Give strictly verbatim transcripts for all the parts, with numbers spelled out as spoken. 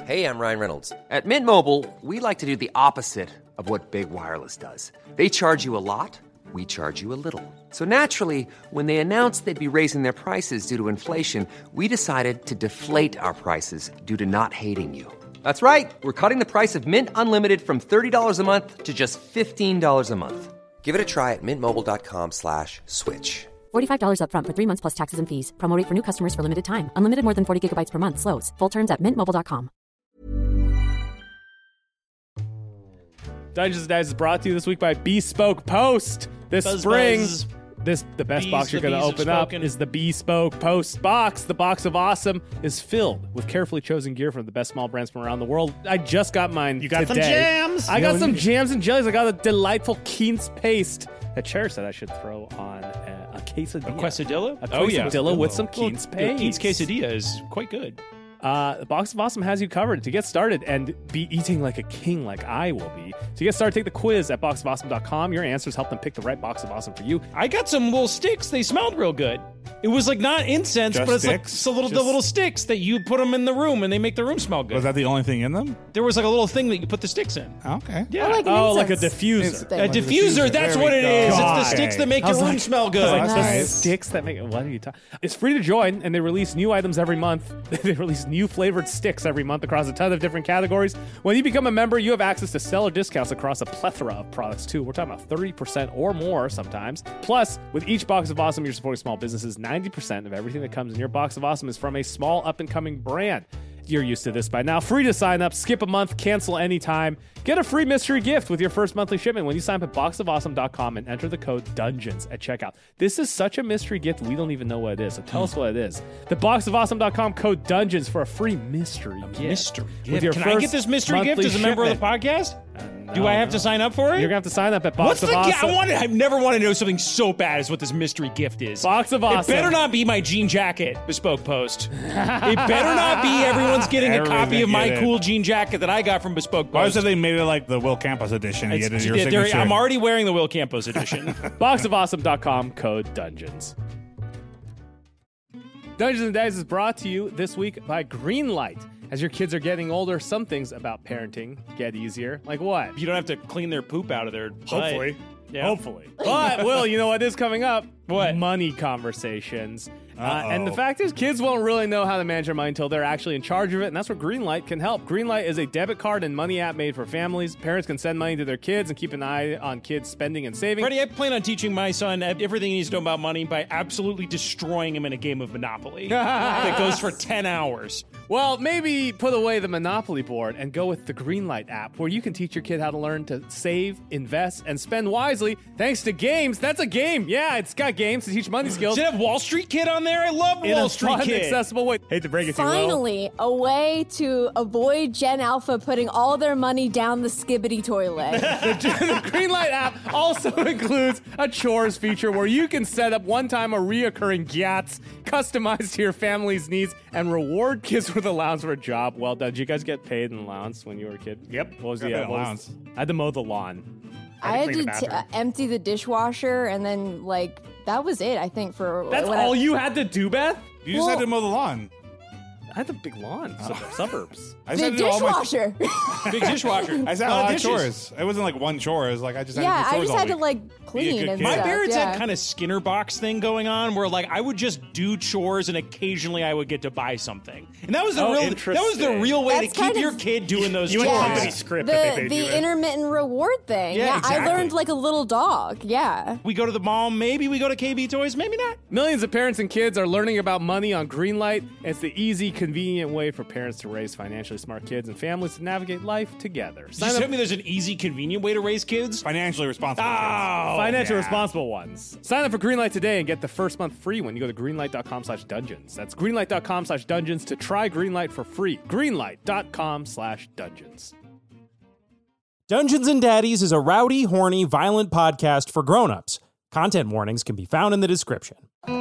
Hey, I'm Ryan Reynolds. At Mint Mobile, we like to do the opposite of what Big Wireless does. They charge you a lot, we charge you a little. So naturally, when they announced they'd be raising their prices due to inflation, we decided to deflate our prices due to not hating you. That's right. We're cutting the price of Mint Unlimited from thirty dollars a month to just fifteen dollars a month. Give it a try at mintmobile.com slash switch. forty-five dollars up front for three months plus taxes and fees. Promo rate for new customers for limited time. Unlimited more than forty gigabytes per month. Slows full terms at mint mobile dot com. Dungeons and Dice is brought to you this week by Bespoke Post. This Buzz, spring, buzz. this the best Bees, box you're the going to bees open have up spoken. is the Bespoke Post box. The box of awesome is filled with carefully chosen gear from the best small brands from around the world. I just got mine You got today. some jams. I You got know, some you- jams and jellies. I got a delightful Keen's paste that Cher said I should throw on a, a quesadilla. A quesadilla? A Oh, yeah. quesadilla with some Keen's Well, paste. Keen's quesadilla is quite good. Uh, the Box of Awesome has you covered to get started and be eating like a king like I will be. To get started, take the quiz at box of awesome dot com. Your answers help them pick the right Box of Awesome for you. I got some little sticks. They smelled real good. It was like not incense, Just but it's sticks? like so little, the Just- little sticks that you put them in the room and they make the room smell good. Was that the only thing in them? There was like a little thing that you put the sticks in. Okay. Yeah. Oh, like an Oh, like a incense diffuser. thing. A diffuser, that's There what we it go. is. It's the God. sticks that make I your was room like- smell I was good. like, the Nice. sticks that make what are you talking? It's free to join, and they release new items every month. They release new flavored sticks every month across a ton of different categories. When you become a member, you have access to seller discounts across a plethora of products too. We're talking about thirty percent or more sometimes. Plus, with each Box of Awesome, you're supporting small businesses. ninety percent of everything that comes in your Box of Awesome is from a small up and coming brand. You're used to this by now. Free to sign up, skip a month, cancel anytime. Get a free mystery gift with your first monthly shipment when you sign up at box of awesome dot com and enter the code DUNGEONS at checkout. This is such a mystery gift, we don't even know what it is. So tell us what it is. The box of awesome dot com code DUNGEONS for a free mystery gift. Mystery With gift. your Can I first get this mystery gift monthly as a member of the shipment. podcast? Uh, Do no, I have no. to sign up for it? You're going to have to sign up at Box What's of the gift? Awesome. I want. I've never wanted to know something so bad as what this mystery gift is. Box of Awesome. It better not be my jean jacket, Bespoke Post. It better not be everyone's getting a Everyone's copy of gonna my get it. cool jean jacket that I got from Bespoke Why Post. said they made it like the Will Campos edition? You It's- get it, your yeah, there- signature. I'm already wearing the Will Campos edition. box of awesome dot com code DUNGEONS. Dungeons and Dice is brought to you this week by Greenlight. As your kids are getting older, some things about parenting get easier. Like what? You don't have to clean their poop out of their butt. Hopefully. Yeah. Hopefully. But, Will, you know what is coming up? What? Money conversations. Uh, Uh-oh. and the fact is, kids won't really know how to manage their money until they're actually in charge of it, and that's where Greenlight can help. Greenlight is a debit card and money app made for families. Parents can send money to their kids and keep an eye on kids' spending and saving. Freddie, I plan on teaching my son everything he needs to know about money by absolutely destroying him in a game of Monopoly that goes for ten hours. Well, maybe put away the Monopoly board and go with the Greenlight app, where you can teach your kid how to learn to save, invest, and spend wisely thanks to games. That's a game. Yeah, it's got games to teach money skills. Does it have Wall Street Kid on there? I love in Wall a Street fun, Kid. accessible way. Hate to break it to you, Will. Finally, a way to avoid Gen Alpha putting all their money down the skibbity toilet. The Greenlight app also includes a chores feature where you can set up one-time or reoccurring gyats customized to your family's needs and reward kids with allowance for a job well done. Did you guys get paid an allowance when you were a kid? Yep. What was Got the paid uh, what was- allowance. I had to mow the lawn. I had clean to the t- bathroom. uh, empty the dishwasher, and then like that was it. I think for That's when I- all you had to do, Beth? You just Well- had to mow the lawn. I had the big lawn, sub- suburbs. I just had the to do all my- dishwasher. Big dishwasher. I just had a lot lot of of dishes. chores. It wasn't like one chore. It was like I just had yeah, to do I chores just all had to week. like clean good and kid. My stuff. parents yeah. had kind of Skinner box thing going on where like I would just do chores and occasionally I would get to buy something. And that was the Oh, real that was the interesting. real way That's to keep kind your of- kid doing those You chores. had Yeah. company script the that they paid the you in. intermittent reward thing. Yeah, I exactly. learned like a little dog. Yeah. We go to the mall, maybe we go to K B Toys, maybe not. Millions of parents and kids are learning about money on Greenlight. It's the easy, convenient way for parents to raise financially smart kids and families to navigate life together. Did Sign you up tell me there's an easy, convenient way to raise kids? Financially responsible. kids. Oh, financially yeah. responsible ones. Sign up for Greenlight today and get the first month free when you go to greenlight.com slash dungeons. That's greenlight.com slash dungeons to try Greenlight for free. Greenlight.com slash dungeons. Dungeons and Daddies is a rowdy, horny, violent podcast for grown-ups. Content warnings can be found in the description. You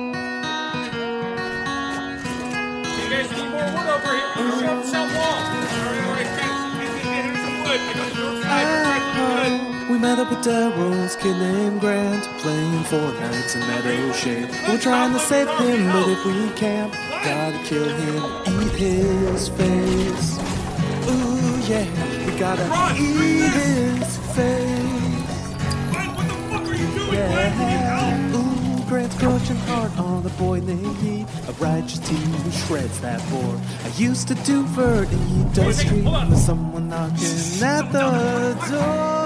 guys need more wood over here. Shove some wall. We met up with Daryl's kid named Grant, playing Fortnite in Meadow Shade. We're trying to save him, but if we can't, gotta kill him, eat his face. yeah, we gotta eat his face. What the fuck are you doing, Yeah, ooh, Grant's crushing hard on a boy named Yi, a righteous teen who shreds that board. I used to do vert and he does stream with someone knocking at the door.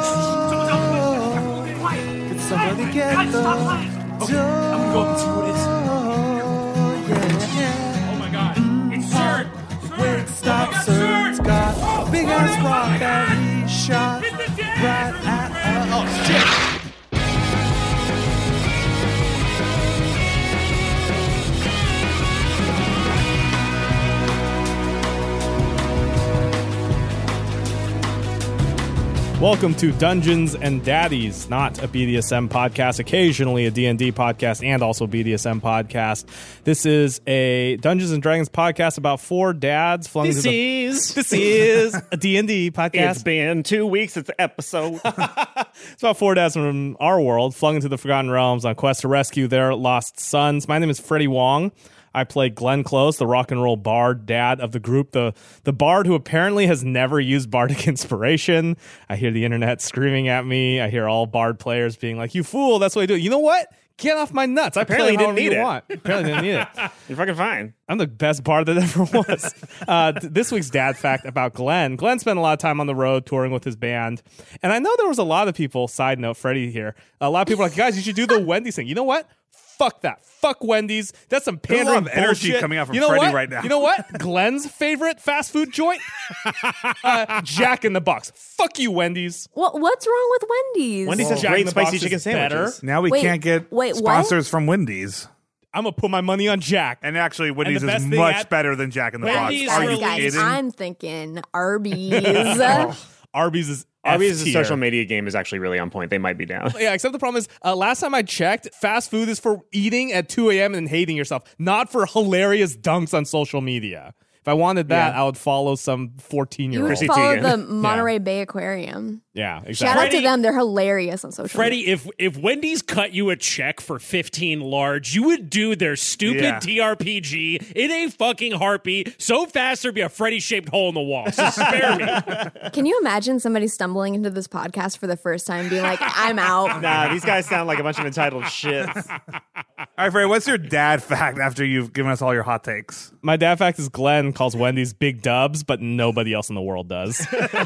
Can somebody get the door? I'm going to see what it is. Yeah, yeah. Oh my god. It's Sir. Wait, stop, sir. It's got a big ass rock that he shot right at us. Oh, shit. Welcome to Dungeons and Daddies, not a B D S M podcast, occasionally a D and D podcast, and also B D S M podcast. This is a Dungeons and Dragons podcast about four dads flung This into the... is This is a D and D podcast. It's been two weeks. It's an episode. It's about four dads from our world flung into the Forgotten Realms on a quest to rescue their lost sons. My name is Freddie Wong. I play Glenn Close, the rock and roll bard dad of the group, the the bard who apparently has never used bardic inspiration. I hear the internet screaming at me. I hear all bard players being like, "You fool! That's what I do." You know what? Get off my nuts. I Apparently play didn't however need you it. want. Apparently didn't need it. You're fucking fine. I'm the best bard that ever was. Uh, th- this week's dad fact about Glenn. Glenn spent a lot of time on the road touring with his band. And I know there was a lot of people, side note, Freddie here, a lot of people are like, guys, you should do the Wendy's thing. You know what? Fuck that. Fuck Wendy's. That's some There's a pandering lot of energy bullshit. coming out from you know Freddie what? right now. You know what? Glenn's favorite fast food joint? uh, Jack in the Box. Fuck you, Wendy's. What what's wrong with Wendy's? Wendy's has Jack in great the spicy Box chicken is better. sandwiches. Now we Wait, can't get wait, what? sponsors from Wendy's. I'm going to put my money on Jack. And actually, Wendy's the is best thing much at- better than Jack in the Wendy's Box. Are you guys, kidding? I'm thinking Arby's. Arby's is Arby's' F-tier. social media game is actually really on point. They might be down. Yeah, except the problem is, uh, last time I checked, fast food is for eating at two a.m. and hating yourself, not for hilarious dunks on social media. If I wanted that, Yeah. I would follow some You fourteen-year-old. would Chrissy follow Teigen. the Monterey Bay Aquarium. Yeah, Shout exactly. out to them. They're hilarious on social Freddie, media. if if Wendy's cut you a check for fifteen large, you would do their stupid Yeah. T R P G in a fucking heartbeat so fast there'd be a Freddy-shaped hole in the wall. So spare me. Can you imagine somebody stumbling into this podcast for the first time being like, I'm out? Nah, these guys sound like a bunch of entitled shits. All right, Freddie, what's your dad fact after you've given us all your hot takes? My dad fact is Glenn calls Wendy's Big Dubs, but nobody else in the world does.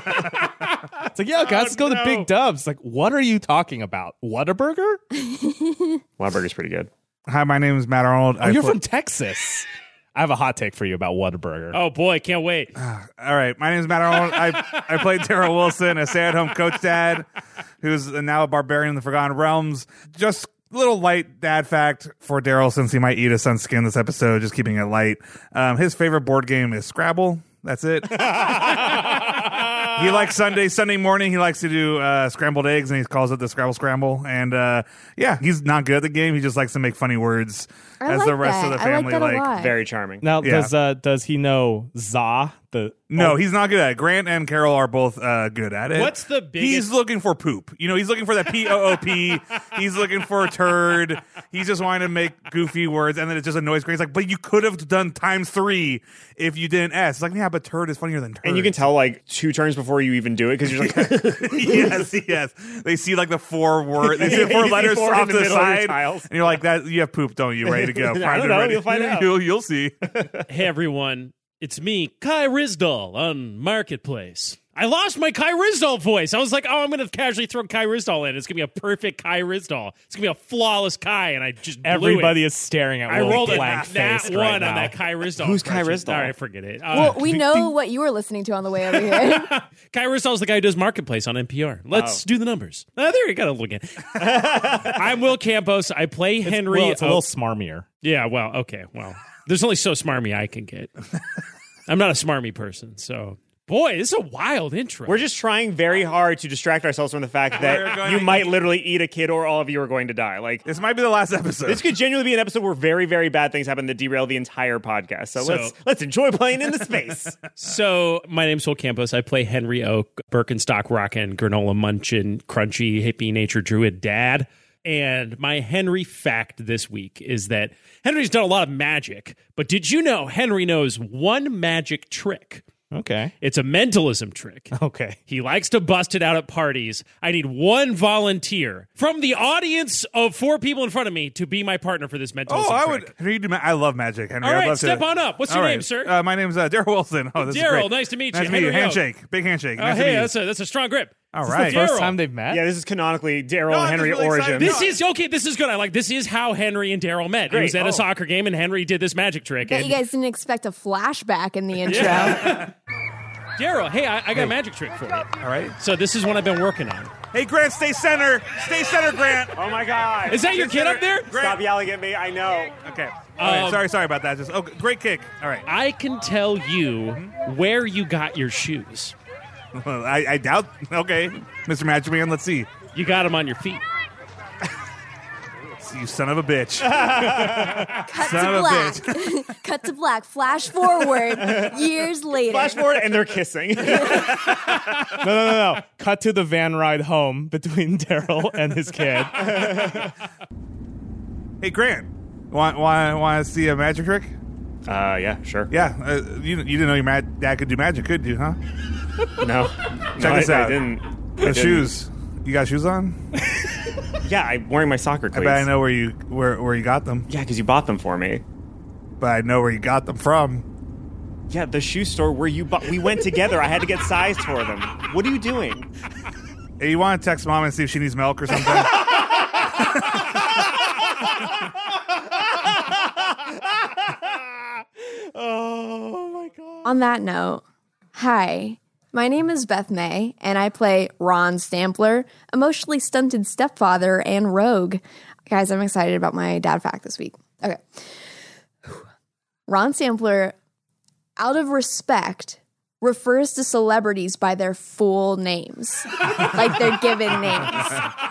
It's like, yo, guys, let's go to no. Big Dubs. Like, what are you talking about? Whataburger? Whataburger's pretty good. Hi, my name is Matt Arnold. Oh, you're from Texas. I have a hot take for you about Whataburger. Oh boy, can't wait. All right, my name is Matt Arnold. I I played Darrell Wilson, a stay-at-home coach dad, who's now a barbarian in the Forgotten Realms. Just a little light dad fact for Darrell, since he might eat his son's skin this episode, just keeping it light. Um, his favorite board game is Scrabble. That's it. He likes Sunday, Sunday morning. He likes to do uh, scrambled eggs, and he calls it the Scrabble Scramble. And uh, yeah, he's not good at the game. He just likes to make funny words, I as like the rest that. of the I like family that a like. lot. Very charming. Now, Yeah. does uh, does he know Za? The No, oh, he's not good at it. Grant and Carol are both uh, good at it. What's the biggest- He's looking for poop. You know, he's looking for that P O O P. He's looking for a turd. He's just wanting to make goofy words, and then it just annoys Grant. He's like, but you could have done times three if you didn't S. It's like, yeah, but turd is funnier than turd. And you can tell like two turns before you even do it because you're like, yes, yes. They see like the four words, they see the four You see letters four in off the to the middle of your side, tiles. and you're like, that. You have poop, don't you? Ready to go? I Primed don't and know. ready. You'll find out. You'll, you'll see. Hey everyone, it's me, Kai Rizdal on Marketplace. I lost my Kai Rizdal voice. I was like, oh, I'm going to casually throw Kai Rizdal in. It's going to be a perfect Kai Rizdal. It's going to be a flawless Kai, and I just blew everybody it. is staring at I Will's rolled a blank nat face one right on now. that Kai Rizdal. Who's Kai impression. Rizdal? All right, forget it. Uh, Well, we know what you were listening to on the way over here. Kai Rizdal's the guy who does Marketplace on N P R. Let's Oh. do the numbers. Uh, there you got to look at. I'm Will Campos. I play Henry. Well, it's a O- little smarmier. Yeah, well, okay, well, there's only so smarmy I can get. I'm not a smarmy person, so boy, this is a wild intro. we're just trying very hard to distract ourselves from the fact We're that going you to might eat- literally eat a kid or all of you are going to die. Like This might be the last episode. this could genuinely be an episode where very, very bad things happen that derail the entire podcast. So, So- let's let's enjoy playing in the space. So my name's Will Campos. I play Henry Oak, Birkenstock rockin', granola munchin', crunchy hippie nature druid dad. And my Henry fact this week is that Henry's done a lot of magic, but did you know Henry knows one magic trick? Okay. It's a mentalism trick. Okay. He likes to bust it out at parties. I need one volunteer from the audience of four people in front of me to be my partner for this mentalism Oh, I trick. would. Henry, you do ma- I love magic, Henry. All I'd right, love step to, on up. What's All your right. name, sir? Uh, my name's uh, Daryl Wilson. Oh, this is Daryl, great. nice to meet Nice you. to meet you. Henry O. Handshake. Big handshake. Oh, Nice to hey, meet you. that's a, that's a strong grip. All Is this right. the first Daryl. time they've met? Yeah, this is canonically Daryl No, and I'm Henry just really excited. origin. This is okay. This is good. I like. This is how Henry and Daryl met. It Great. was at Oh. a soccer game, and Henry did this magic trick. Bet And you guys didn't expect a flashback in the intro. Daryl, hey, I, I got a magic trick for you. All right. So this is what I've been working on. Hey, Grant, stay center. Stay center, Grant. Oh my God! Is that your kid up there? Grant. Stop yelling at me. I know. Okay. All right. Um, Sorry, sorry about that. Just oh, great kick. All right. I can tell you where you got your shoes. Well, I, I doubt. Okay, Mister Magic Man. Let's see. You got them on your feet. You son of a bitch. Cut Son to of a black. Cut to black. Flash forward. Years later. Flash forward, and they're kissing. No, no, no, no. Cut to the van ride home between Daryl and his kid. Hey, Grant. Want want want to see a magic trick? Uh, yeah, sure. Yeah. Uh, you you didn't know your mad dad could do magic, could you? Huh? No. Check no, this I, out. I didn't. I The didn't. shoes. You got shoes on? Yeah, I'm wearing my soccer I cleats. bet I know where you where where you got them, Yeah, because you bought them for me. but I know where you got them from. Yeah, the shoe store where you bought. We went together. I had to get sized for them. What are you doing? Hey, you want to text mom and see if she needs milk or something? Oh, my God. On that note, hi. My name is Beth May, and I play Ron Stampler, emotionally stunted stepfather and rogue. Guys, I'm excited about my dad fact this week. Okay. Ron Stampler, out of respect, refers to celebrities by their full names, like their given names.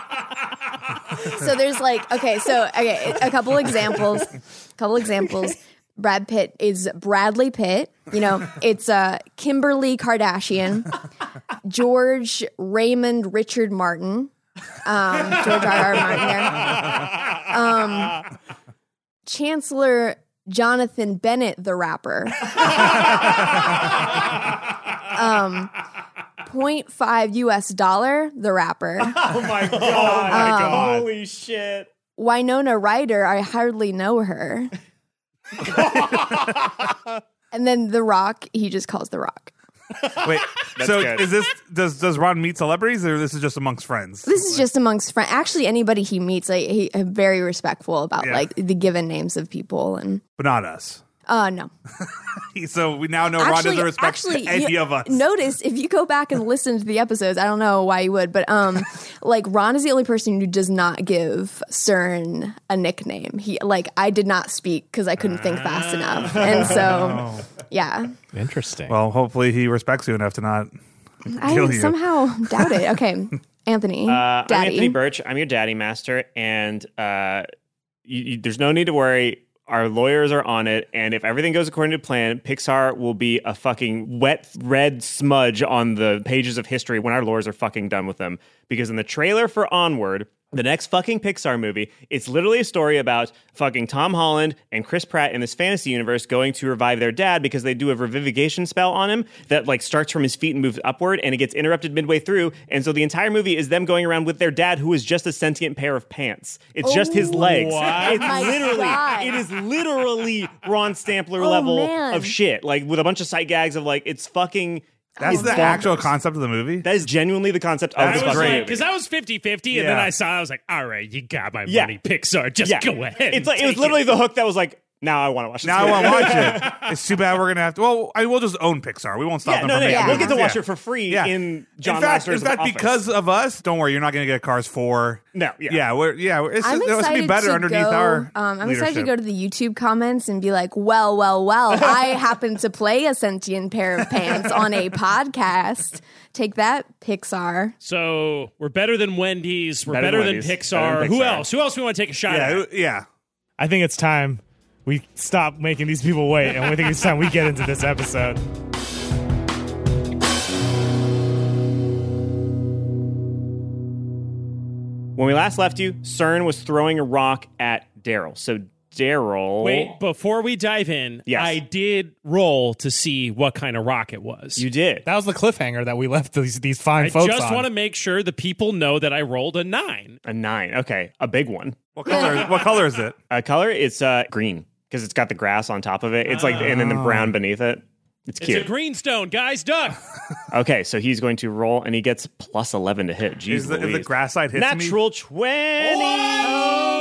So there's like, okay, so, okay, a couple examples, a couple examples. Brad Pitt is Bradley Pitt. You know, it's uh, Kimberly Kardashian, George Raymond Richard Martin, um, George R. R. Martin there, um, Chancellor Jonathan Bennett, the rapper, um, point five U S dollar, the rapper, Oh my god! Holy shit! Winona Ryder, I hardly know her. And then The Rock, he just calls The Rock. Wait, so good. is this does does Ron meet celebrities or this is just amongst friends? This is just amongst friends. Actually, anybody he meets, like, he uh, very respectful about Yeah. like the given names of people. And But not us. uh no, So we now know Ron actually, doesn't respect actually, any you- of us. Notice if you go back and listen to the episodes, I don't know why you would, but um, like Ron is the only person who does not give CERN a nickname. He like I did not speak because I couldn't think fast enough, and so yeah, Interesting. Well, hopefully he respects you enough to not I kill you. somehow doubt it. Okay, Anthony, Uh, I'm Daddy. Anthony Birch. I'm your daddy master, and uh, you, you, there's no need to worry. Our lawyers are on it, and if everything goes according to plan, Pixar will be a fucking wet red smudge on the pages of history when our lawyers are fucking done with them. Because in the trailer for Onward, the next fucking Pixar movie, it's literally a story about fucking Tom Holland and Chris Pratt in this fantasy universe going to revive their dad because they do a revivification spell on him that like starts from his feet and moves upward, and it gets interrupted midway through. And so the entire movie is them going around with their dad, who is just a sentient pair of pants. It's just his legs. what? It's My literally, God. it is literally Ron Stampler Oh, level man. of shit. Like with a bunch of sight gags of like, it's fucking. That's it's the bonkers. actual concept of the movie. That is genuinely the concept of I this was fucking like, movie. because I was fifty-fifty, and then Yeah. I saw it, I was like, all right, you got my Yeah. money, Pixar. Just Yeah. go ahead. It's like it was take literally the hook that was like, now I want to watch this. Now I movie. want to watch it. It's too bad we're gonna have to. Well, I will just own Pixar. We won't stop Yeah, them no, from no, making yeah. We'll get to movies. watch Yeah. it for free Yeah. in John in fact, Lasseter's in fact, office. because of us, don't worry, you're not going to get Cars four. No, yeah. yeah, we're, yeah. It's, I'm it's going to excited be better to underneath go, our. um, I'm excited to leadership. go to the YouTube comments and be like, well, well, well, I happen to play a sentient pair of pants on a podcast. Take that, Pixar. So we're better than Wendy's. We're Better better, than than, Wendy's. Pixar. Better than Who Pixar. else? Who else we want to take a shot Yeah, at? it- yeah. I think it's time we stop making these people wait, and I think it's time we get into this episode. When we last left you, CERN was throwing a rock at Daryl. So Daryl. Wait, before we dive in, Yes. I did roll to see what kind of rock it was. You did. That was the cliffhanger that we left these these fine I folks just on. want to make sure the people know that I rolled a nine. A nine. Okay, a big one. What color? What color is it? Uh, color? It's uh, green because it's got the grass on top of it. It's like, and then the brown beneath it. It's cute. It's a greenstone, guys. Duck. Okay, so he's going to roll, and he gets plus eleven to hit. Jeez Is the, if the Louise. grass side hits me? Natural twenty.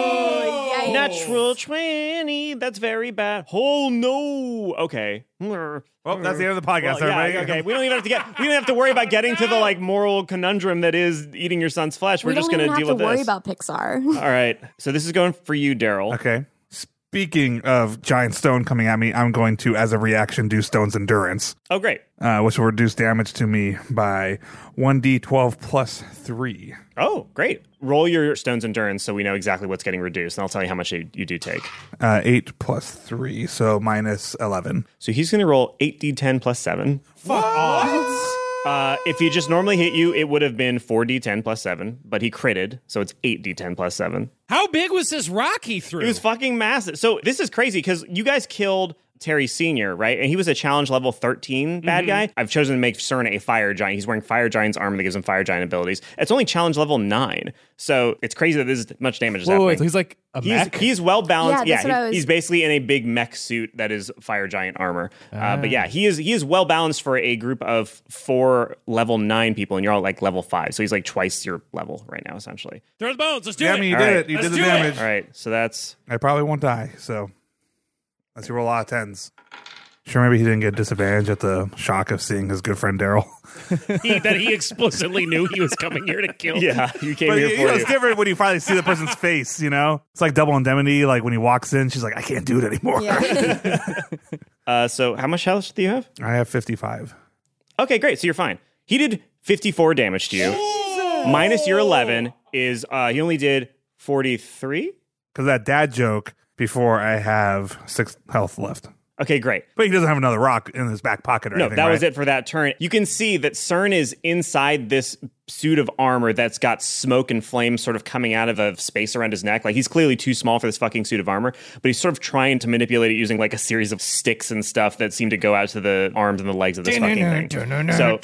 Yikes. Natural twenty. That's very bad. Oh no. Okay. Well, that's the end of the podcast, Well, yeah, everybody. okay. We don't even have to get. We don't have to worry about getting to the like moral conundrum that is eating your son's flesh. We're we just don't going even to deal have to with worry this. about Pixar. All right. So this is going for you, Daryl. Okay. Speaking of giant stone coming at me, I'm going to, as a reaction, do Stone's Endurance, Oh, great. uh, which will reduce damage to me by one d twelve plus three. Oh, great. Roll your Stone's Endurance so we know exactly what's getting reduced, and I'll tell you how much you, you do take. Uh, eight plus three, so minus eleven. So he's going to roll eight d ten plus seven. Fuck off. Uh, if he just normally hit you, it would have been four d ten plus seven, but he critted, so it's eight d ten plus seven. How big was this rock he threw? It was fucking massive. So this is crazy because you guys killed Terry Senior, right? And he was a challenge level thirteen bad guy. I've chosen to make CERN a fire giant. He's wearing fire giant's armor that gives him fire giant abilities. It's only challenge level nine. So it's crazy that this much damage is Wait, happening. wait, so he's like a He's, mech? he's well balanced. Yeah, that's Yeah, what I he- was- he's basically in a big mech suit that is fire giant armor. Uh, but yeah, he is he is well balanced for a group of four level nine people, and you're all like level five. So he's like twice your level right now, essentially. Throw the bones. Let's do Yeah, it. I mean, you All did right. it. You Let's did the do it. damage. All right, so that's I probably won't die, so let's roll a lot of tens. Sure, maybe he didn't get disadvantage at the shock of seeing his good friend Daryl. He, that he explicitly knew he was coming here to kill. yeah. You came But here you for know, you. it's different when you finally see the person's face, you know? It's like Double Indemnity, like when he walks in, she's like, I can't do it anymore. Yeah. Uh, so how much health do you have? I have fifty-five. Okay, great. So you're fine. He did fifty-four damage to you. Minus your eleven is uh, he only did forty-three. Because that dad joke before I have six health left. Okay, great. But he doesn't have another rock in his back pocket or No, anything, that was right? it for that turn. You can see that CERN is inside this suit of armor that's got smoke and flames sort of coming out of a space around his neck. Like he's clearly too small for this fucking suit of armor, but he's sort of trying to manipulate it using like a series of sticks and stuff that seem to go out to the arms and the legs of this fucking thing. So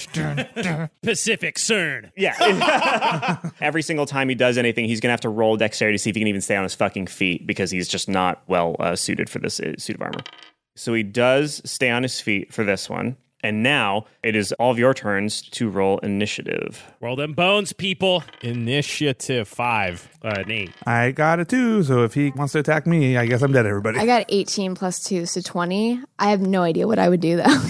Pacific CERN. yeah, every single time he does anything, he's gonna have to roll dexterity to see if he can even stay on his fucking feet because he's just not well uh, suited for this uh, suit of armor. So he does stay on his feet for this one. And now it is all of your turns to roll initiative. Roll them bones, people. Initiative five. Uh, Nate. I got it too, so if he wants to attack me, I guess I'm dead, everybody. I got eighteen plus two, so twenty. I have no idea what I would do, though.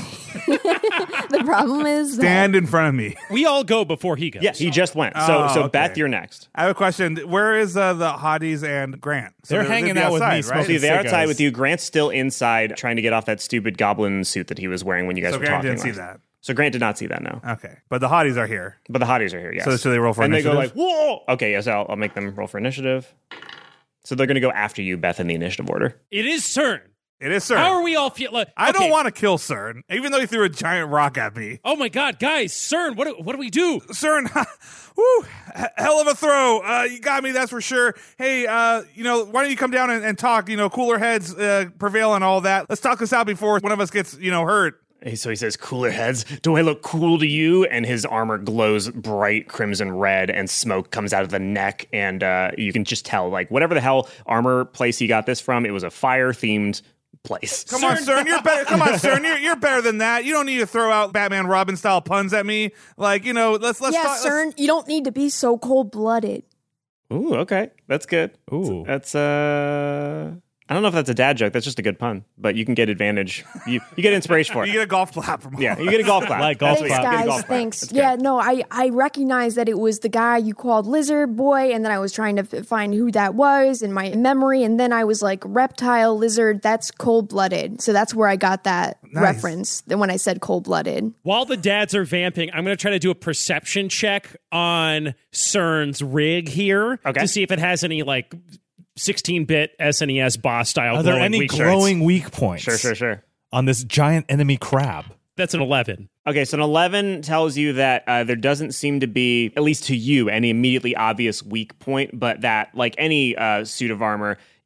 The problem is that Stand in front of me. We all go before he goes. Yeah, he just went. So, Oh, so okay. Beth, you're next. I have a question. Where is uh, the hotties and Grant? So They're they'd hanging be out with me, outside, right? smoking See, they're Sick outside guys. with you. Grant's still inside trying to get off that stupid goblin suit that he was wearing when you guys So were Grant talking. didn't see last- that. So Grant did not see that, no. Okay. But the hotties are here. But the hotties are here, yes. So should they roll for and initiative? they go like, whoa! Okay, yes, I'll, I'll make them roll for initiative. So they're going to go after you, Beth, in the initiative order. It is CERN. It is, sir. How are we all feeling? I don't want to kill CERN, even though he threw a giant rock at me. Oh my God, guys, CERN, what do, what do we do? CERN, woo, h- hell of a throw. Uh, you got me, that's for sure. Hey, uh, you know, why don't you come down and, and talk? You know, cooler heads uh, prevail and all that. Let's talk this out before one of us gets, you know, hurt. Hey, So he says, cooler heads, do I look cool to you? And his armor glows bright crimson red and smoke comes out of the neck. And uh, you can just tell, like, whatever the hell armor place he got this from, it was a fire-themed place. Come on, CERN, you're better. Come on, CERN, you're, you're better than that. You don't need to throw out Batman Robin style puns at me. Like, you know, let's let's yeah, talk. let's- CERN, you don't need to be so cold blooded. Ooh, okay. That's good. Ooh. That's, uh... I don't know if that's a dad joke. That's just a good pun. But you can get advantage. You you get inspiration for it. You get a golf clap from Yeah, you get a golf clap. Like golf That's Thanks, what you get, a guys. golf clap. Thanks. That's good. Yeah, no, I I recognize that it was the guy you called Lizard Boy, and then I was trying to f- find who that was in my memory, and then I was like reptile lizard. That's cold blooded. So that's where I got that Nice. reference. Then when I said cold blooded, While the dads are vamping, I'm going to try to do a perception check on CERN's rig here Okay. to see if it has any like sixteen-bit S N E S boss style. Are there glowing any weak glowing weak points? Sure, sure, sure. On this giant enemy crab. points? That's an eleven. Okay, so an eleven tells you that uh, there doesn't seem to be, at least to you, any immediately obvious weak point, but that, like any uh, suit of armor,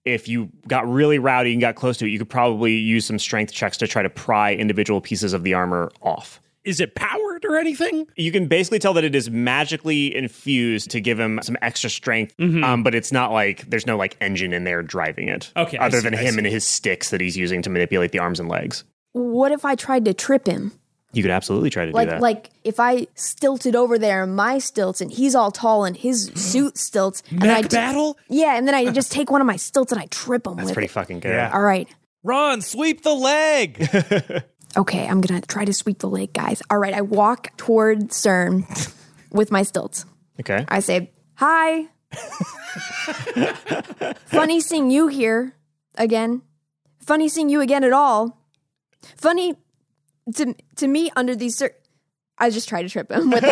if you got really rowdy and got close to it, you could probably use some strength checks to try to pry individual pieces of the armor off. Is it powered or anything? You can basically tell that it is magically infused to give him some extra strength, mm-hmm. um, but it's not like there's no like engine in there driving it. Okay, other see, than him and his sticks that he's using to manipulate the arms and legs. What if I tried to trip him? You could absolutely try to like, do that. Like if I stilted over there my stilts and he's all tall and his suit stilts. Mech and I t- battle? Yeah, and then I just take one of my stilts and I trip him That's with pretty it. fucking good. Yeah. All right. Run, sweep the leg. Okay, I'm going to try to sweep the leg, guys. All right, I walk toward CERN with my stilts. Okay. I say, hi. Funny seeing you here again. Funny seeing you again at all. Funny to to me under these cir- I just try to trip him with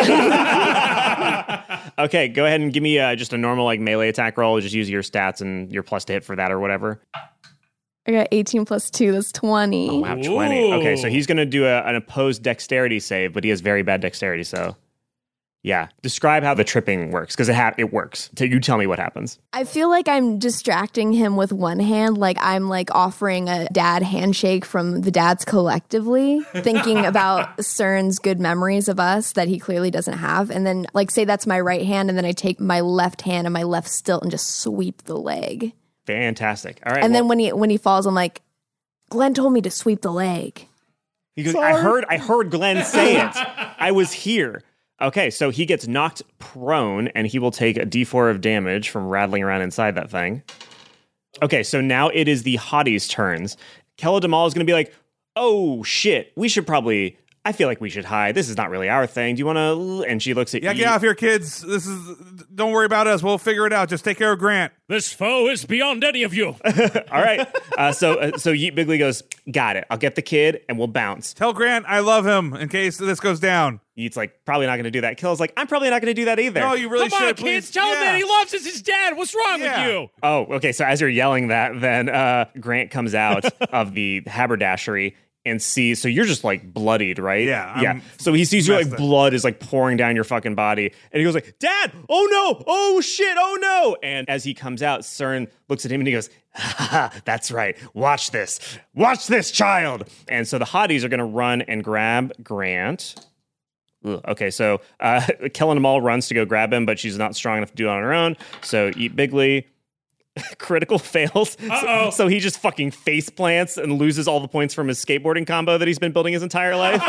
that. Okay, go ahead and give me uh, just a normal like melee attack roll. Just use your stats and your plus to hit for that or whatever. I got eighteen plus two, that's twenty. Oh, wow, twenty. Okay, so he's going to do a, an opposed dexterity save, but he has very bad dexterity, so... Yeah. Describe how the tripping works, because it ha- it works. So you tell me what happens. I feel like I'm distracting him with one hand, like I'm like offering a dad handshake from the dads collectively, thinking about CERN's good memories of us that he clearly doesn't have. And then like say that's my right hand, and then I take my left hand and my left stilt and just sweep the leg. Fantastic. All right. And well, then when he when he falls, I'm like, Glenn told me to sweep the leg. he goes, I heard I heard Glenn say it. I was here. Okay, so he gets knocked prone, and he will take a d four of damage from rattling around inside that thing. Okay, so now it is the hotties' turns. Kella Damal is going to be like, oh, shit, we should probably... I feel like we should hide. This is not really our thing. Do you want to... And she looks at Yeah, you. get off here, kids. This is. Don't worry about us. We'll figure it out. Just take care of Grant. This foe is beyond any of you. All right. Uh, so uh, so Yeet Bigley goes, got it. I'll get the kid, and we'll bounce. Tell Grant I love him in case this goes down. Yeet's like, probably not going to do that. Kella's like, I'm probably not going to do that either. No, you really Come should. on, please. kids. Tell him Yeah. that he loves us. His dad. What's wrong Yeah. with you? Oh, okay. So as you're yelling that, then uh, Grant comes out of the haberdashery and sees. So you're just like bloodied, right? Yeah, I'm yeah. So he sees you like messed up. blood is like pouring down your fucking body, and he goes like, "Dad! Oh no! Oh shit! Oh no!" And as he comes out, CERN looks at him and he goes, ha, ha, "That's right. Watch this. Watch this, child." And so the hotties are gonna run and grab Grant. Ugh, okay, so uh, Kellen Amal runs to go grab him, but she's not strong enough to do it on her own. So Eat Bigley. Critical fails. So, so he just fucking face plants and loses all the points from his skateboarding combo that he's been building his entire life.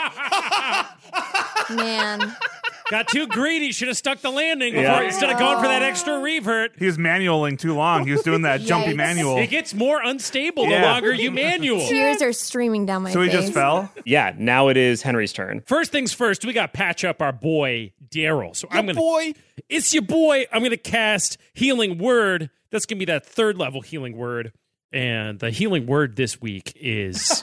Man. Got too greedy. Should have stuck the landing before Yeah. instead of going for that extra revert. He was manualing too long. He was doing that jumpy Yikes. manual. It gets more unstable the Yeah. longer you manual. Tears are streaming down my So he face. just fell. Yeah, now it is Henry's turn. First things first, we got to patch up our boy Daryl. So I'm gonna, boy. it's your boy. I'm gonna cast Healing Word. That's gonna be that third level Healing Word, and the Healing Word this week is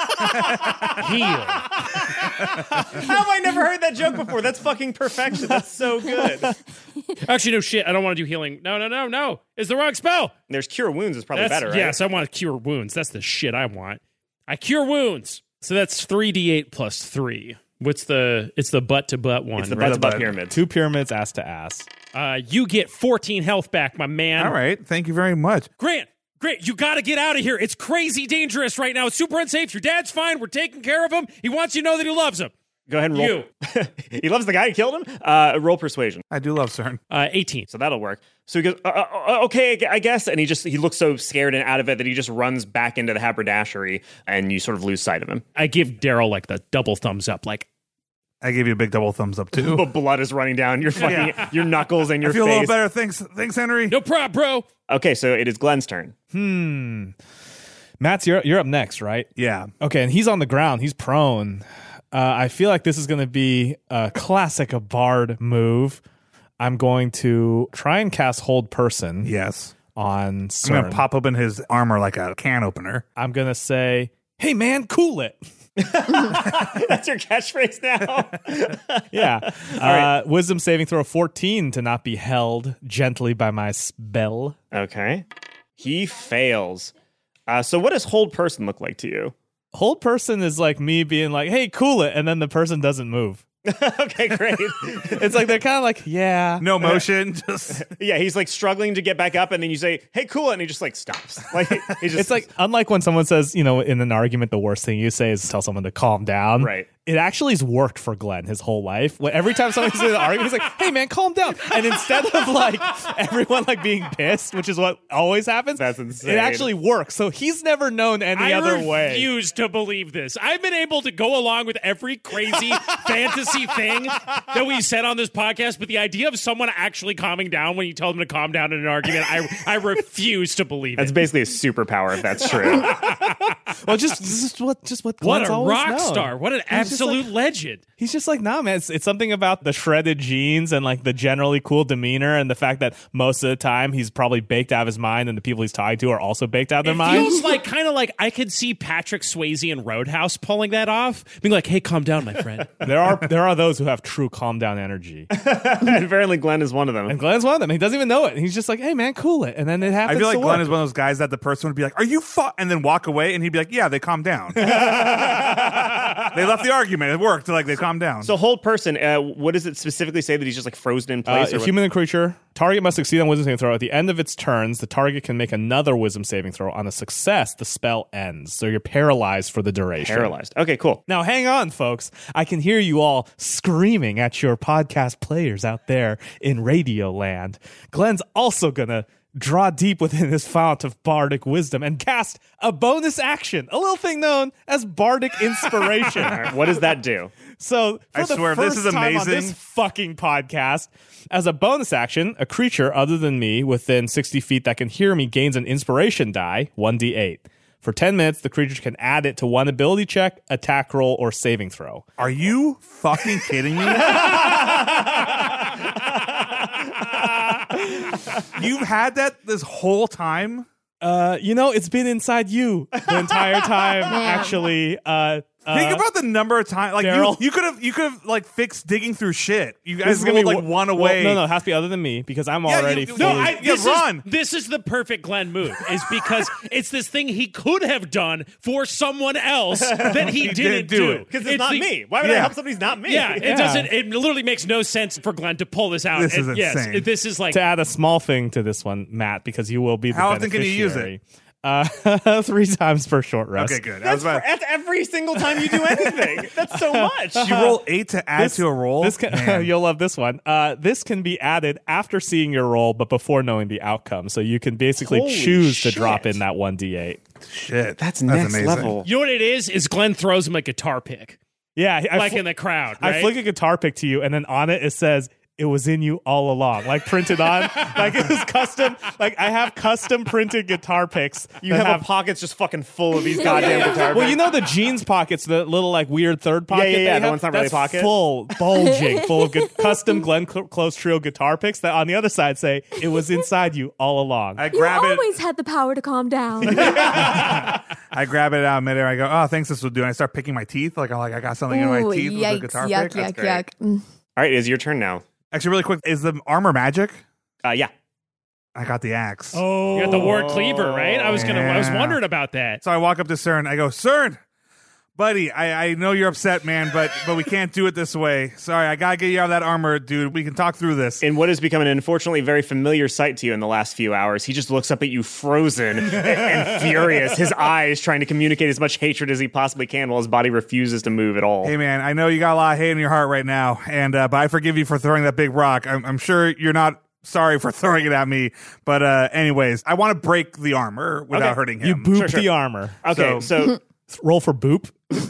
heal. How have I never heard that joke before? That's fucking perfection. That's so good. Actually, no shit. I don't want to do healing. No, no, no, no. It's the wrong spell. There's Cure Wounds is probably That's- better, right? Yes, I want to cure wounds. That's the shit I want. I cure wounds. So that's three d eight plus three. What's the? It's the butt to butt one. It's the right? butt to butt pyramid. Two pyramids, ass to ass. Uh, you get fourteen health back, my man. All right. Thank you very much. Grant, Grant, you got to get out of here. It's crazy dangerous right now. It's super unsafe. Your dad's fine. We're taking care of him. He wants you to know that he loves him. Go ahead and roll. He loves the guy who killed him. Uh, roll persuasion. I do love CERN. Uh, eighteen. So that'll work. So he goes, uh, uh, okay, I guess. And he just, he looks so scared and out of it that he just runs back into the haberdashery and you sort of lose sight of him. I give Daryl like the double thumbs up. Like, I gave you a big double thumbs up too. But blood is running down your fucking, Yeah. your knuckles and your I feel face. a little better. Thanks, thanks, Henry. no problem, bro. Okay, so it is Glenn's turn. Hmm. Matt's, you're, you're up next, right? Yeah. Okay, and he's on the ground. He's prone. Uh, I feel like this is going to be a classic a bard move. I'm going to try and cast Hold Person Yes. on I'm CERN. gonna pop open his armor like a can opener. I'm going to say, hey, man, cool it. That's your catchphrase now. Yeah. uh, Wisdom saving throw fourteen to not be held gently by my spell. Okay. He fails. Uh, so what does Hold Person look like to you? Hold Person is like me being like, hey, cool it. And then the person doesn't move. Okay, great. It's like they're kind of like, yeah. No motion. Just Yeah, he's like struggling to get back up, and then you say, "Hey, cool," and he just like stops. Like he just, It's like, unlike when someone says, you know, in an argument, the worst thing you say is tell someone to calm down. Right. It actually has worked for Glenn his whole life. When every time someone's in an argument, he's like, hey, man, calm down. And instead of like everyone like being pissed, which is what always happens, That's insane. it actually works. So he's never known any I other way. refuse to believe this. I've been able to go along with every crazy fantasy thing that we said on this podcast, but the idea of someone actually calming down when you tell them to calm down in an argument, I I refuse to believe that's it. basically a superpower if that's true. Well, just, just what just what What Glenn's a always rock known. star. What an He's just absolute like- legend. He's just like, nah, man. It's, it's something about the shredded jeans and like the generally cool demeanor and the fact that most of the time he's probably baked out of his mind and the people he's talking to are also baked out of their It mind. feels like kind of like I could see Patrick Swayze in Roadhouse pulling that off, being like, "Hey, calm down, my friend." There are there are those who have true calm down energy, And apparently, Glenn is one of them. and Glenn's one of them. He doesn't even know it. He's just like, hey, man, cool it, and then it I happens. feel like to Glenn work. is one of those guys that the person would be like, "Are you fu-" and then walk away, and he'd be like, "Yeah, they calmed down. They left the argument. It worked. Like they calmed down." So, hold person, uh, what does it specifically say that he's just like frozen in Uh, place? a or what? human and creature. Target must succeed on wisdom saving throw. At the end of its turns, the target can make another wisdom saving throw. On a success, the spell ends. So you're paralyzed for the duration. Paralyzed. Okay, cool. Now, hang on, folks. I can hear you all screaming at your podcast players out there in Radio Land. Glenn's also going to draw deep within his fount of bardic wisdom and cast a bonus action, a little thing known as bardic inspiration. All right, what does that do? So, for I the swear, first this is time on amazing. this fucking podcast, as a bonus action, a creature other than me within sixty feet that can hear me gains an inspiration die, one d eight. For ten minutes, the creature can add it to one ability check, attack roll, or saving throw. Are you fucking kidding me? You've had that this whole time? Uh, you know, it's been inside you the entire time, Man. actually. Uh, uh, Think about the number of times. Like you, Daryl. you could have, you could have like fixed digging through shit. You this guys is gonna rolled be like wo- one well, away. no, no, it has to be other than me because I'm Yeah, already you- fully. No, I, Yeah, this, run. Is, this is the perfect Glenn move, is because it's this thing he could have done for someone else that he, He didn't didn't do it. Because it's, not the- me. Why would I Yeah. help somebody who's not me? Yeah, it Yeah. doesn't. It literally makes no sense for Glenn to pull this out. This is And yes, insane. it- this is like to add a small thing to this one, Matt, because you will be the How often can you use beneficiary. Uh, three times per short rest. Okay, good. I was That's, about, for, that's every single time you do anything. That's so much. you roll eight to add This- to a roll. This can, Man. you'll love this one. Uh, this can be added after seeing your roll, but before knowing the outcome. So you can basically Holy choose to shit. drop in that one d eight. Shit, That's next amazing. level. you know what it is? Is Glenn throws him a guitar pick, Yeah, I like fl- in the crowd. I Right? flick a guitar pick to you, and then on it it says, "It was in you all along," like printed on, like it was custom. Like I have custom printed guitar picks. You that have, a pockets just fucking full of these goddamn guitar Well, you know the jeans pockets, the little like weird third pocket. yeah, yeah, they the have? one's not really That's pocket? full, bulging, full of good, custom Glenn Cl- Close Trio guitar picks that on the other side say it was inside you all along. I You grab it. always had the power to calm down. I grab it out of midair. I go, "Oh, thanks. This will do." And I start picking my teeth. Like, I'm like, I got something in my Ooh, teeth with the yikes, guitar yuck, pick. That's yuck, great. yuck. Mm. All right, it's your turn now. Actually, really quick, is the armor magic? Uh, yeah. I got the axe. Oh, you got the ward cleaver, right? I was gonna. I was Yeah. wondering about that. So I walk up to CERN. I go, "CERN, buddy, I, I know you're upset, man, but but we can't do it this way. Sorry, I gotta get you out of that armor, dude. We can talk through this." In what has become an unfortunately very familiar sight to you in the last few hours, he just looks up at you frozen and, and furious, his eyes trying to communicate as much hatred as he possibly can while his body refuses to move at all. Hey, man, I know you got a lot of hate in your heart right now, and uh, but I forgive you for throwing that big rock. I'm, I'm sure you're not sorry for throwing it at me, but uh, anyways, I want to break the armor without Okay. hurting him. you boop Sure, sure. the armor. Okay, so Roll for boop.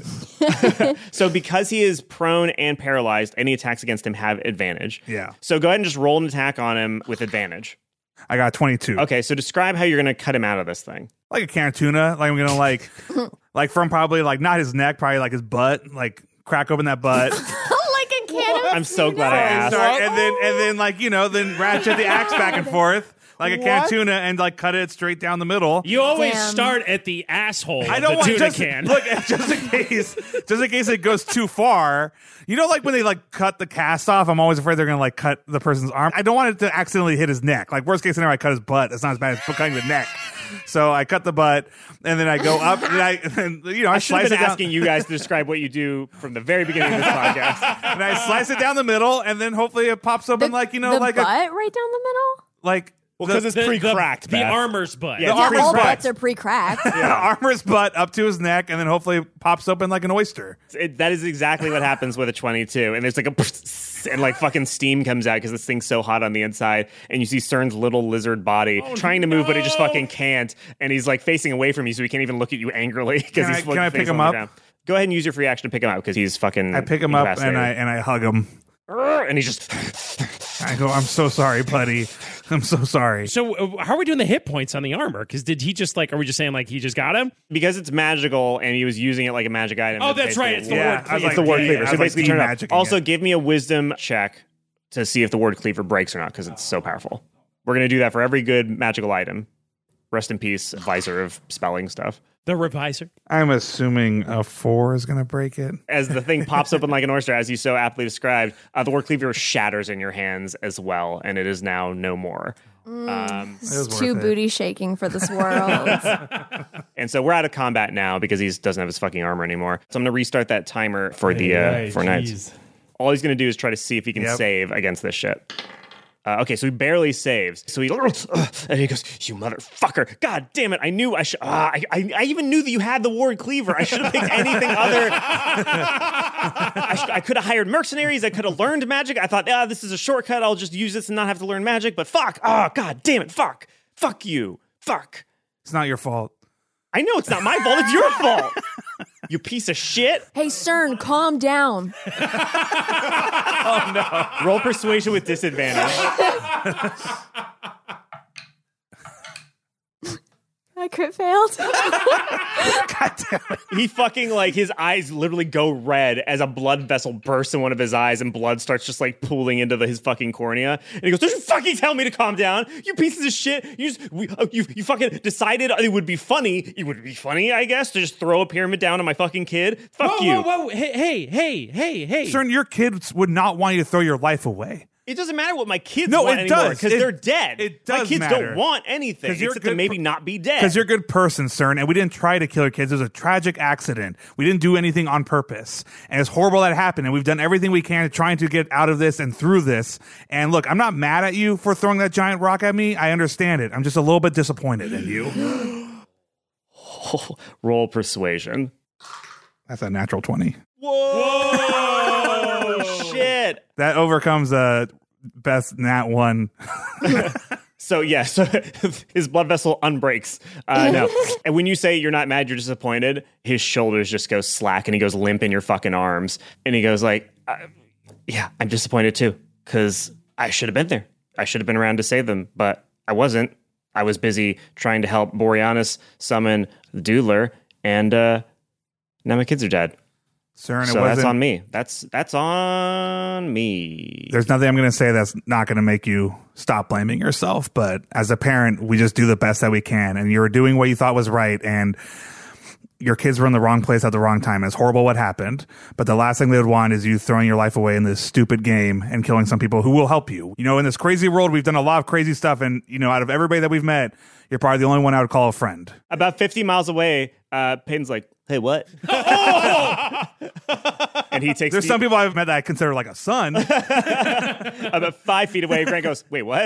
so because he is prone and paralyzed, any attacks against him have advantage. Yeah. So go ahead and just roll an attack on him with advantage. I got twenty-two. Okay, so describe how you're going to cut him out of this thing. Like a can of tuna. Like I'm gonna like, like from probably like not his neck, probably like his butt. Like crack open that butt. like a can of I'm so glad I asked. Sorry, and then and then like you know then ratchet the axe back and forth. like a can of tuna and like cut it straight down the middle. You always Damn. start at the asshole I of don't the want tuna just can. look just in case, just in case it goes too far. You know, like when they like cut the cast off, I'm always afraid they're gonna like cut the person's arm. I don't want it to accidentally hit his neck. Like worst case scenario, I cut his butt. That's not as bad as cutting the neck. So I cut the butt, and then I go up, and I, and, you know, I, I should have slice been it down, asking you guys to describe what you do from the very beginning of this podcast. and I slice it down the middle, and then hopefully it pops open The- like you know, the like butt a right down the middle. like Well, the- because it's the, pre-cracked. The, the Beth. armor's butt. Yeah, The it's Yeah, armor's all butt. butts are pre-cracked. the armor's butt up to his neck, and then hopefully it pops open like an oyster. It, that is exactly what happens with a twenty-two. And there's like a and like fucking steam comes out because this thing's so hot on the inside. And you see CERN's little lizard body Oh, trying to move, no. but he just fucking can't. And he's like facing away from you, so he can't even look at you angrily because Can he's I- can I pick face him on the up? ground. Go ahead and use your free action to pick him up because he's fucking. I pick him up and incapacitated. I and I hug him. and he's just. I go, I'm so sorry, buddy. I'm so sorry. So uh, how are we doing the hit points on the armor? Because did he just like? Are we just saying like he just got him? Because it's magical and he was using it like a magic item. Oh, it's that's right. It's the basically- word Yeah, I was cleaver. It's the word de- cleaver. I So was like basically turn it up. de-magicking Also, it. give me a wisdom check to see if the word cleaver breaks or not because it's so powerful. We're going to do that for every good magical item. Rest in peace, advisor of spelling stuff. The revisor. I'm assuming a four is going to break it. As the thing pops open like an oyster, as you so aptly described, uh, the word cleaver shatters in your hands as well, and it is now no more. Um, It was It's too worth it. booty shaking for this world. and so we're out of combat now because he doesn't have his fucking armor anymore. So I'm going to restart that timer for the uh, Hey, for nights. jeez. All he's going to do is try to see if he can Yep. save against this shit. Uh, okay, so he barely saves. So he and he goes, "You motherfucker! God damn it! I knew I should. Uh, I, I I even knew that you had the ward cleaver. I should have picked anything other. I, sh- I could have hired mercenaries. I could have learned magic. I thought, ah, this is a shortcut. I'll just use this and not have to learn magic. But fuck! Oh, god damn it! Fuck! Fuck you! Fuck! It's not your fault. I know it's not my fault. It's your fault. You piece of shit. Hey, CERN, calm down. Roll persuasion with disadvantage." I crit failed. He fucking like his eyes literally go red as a blood vessel bursts in one of his eyes and blood starts just like pooling into the, his fucking cornea. And he goes, "Don't you fucking tell me to calm down, you pieces of shit! You just we, uh, you you fucking decided it would be funny. It would be funny, I guess, to just throw a pyramid down on my fucking kid. Fuck Whoa, you! whoa, whoa! Hey, hey, hey, hey, hey! CERN, your kids would not want you to throw your life away. It doesn't matter what my kids No, want it anymore does. because It- they're dead. it My does kids matter. don't want anything 'Cause you're except to good maybe per- not be dead. Because you're a good person, CERN, and we didn't try to kill your kids. It was a tragic accident. We didn't do anything on purpose. And it's horrible that happened, and we've done everything we can trying to get out of this and through this. And look, I'm not mad at you for throwing that giant rock at me. I understand it. I'm just a little bit disappointed in you. Roll persuasion. That's a natural twenty. Whoa! Shit! That overcomes a best nat one. So yeah, so his blood vessel unbreaks. Uh, no, and when you say you're not mad, you're disappointed, his shoulders just go slack and he goes limp in your fucking arms, and he goes like, uh, "Yeah, I'm disappointed too, because I should have been there. I should have been around to save them, but I wasn't. I was busy trying to help Boreanaz summon the Doodler, and uh, now my kids are dead. CERN, it So wasn't. that's on me. That's that's on me. There's nothing I'm going to say that's not going to make you stop blaming yourself. But as a parent, we just do the best that we can. And you were doing what you thought was right. And your kids were in the wrong place at the wrong time. It's horrible what happened. But the last thing they would want is you throwing your life away in this stupid game and killing some people who will help you. You know, in this crazy world, we've done a lot of crazy stuff. And, you know, out of everybody that we've met, you're probably the only one I would call a friend. About fifty miles away, uh, Peyton's like, "Hey, what?" And he takes There's the- some people I've met that I consider like a son. about five feet away. Grant goes, "Wait, what?"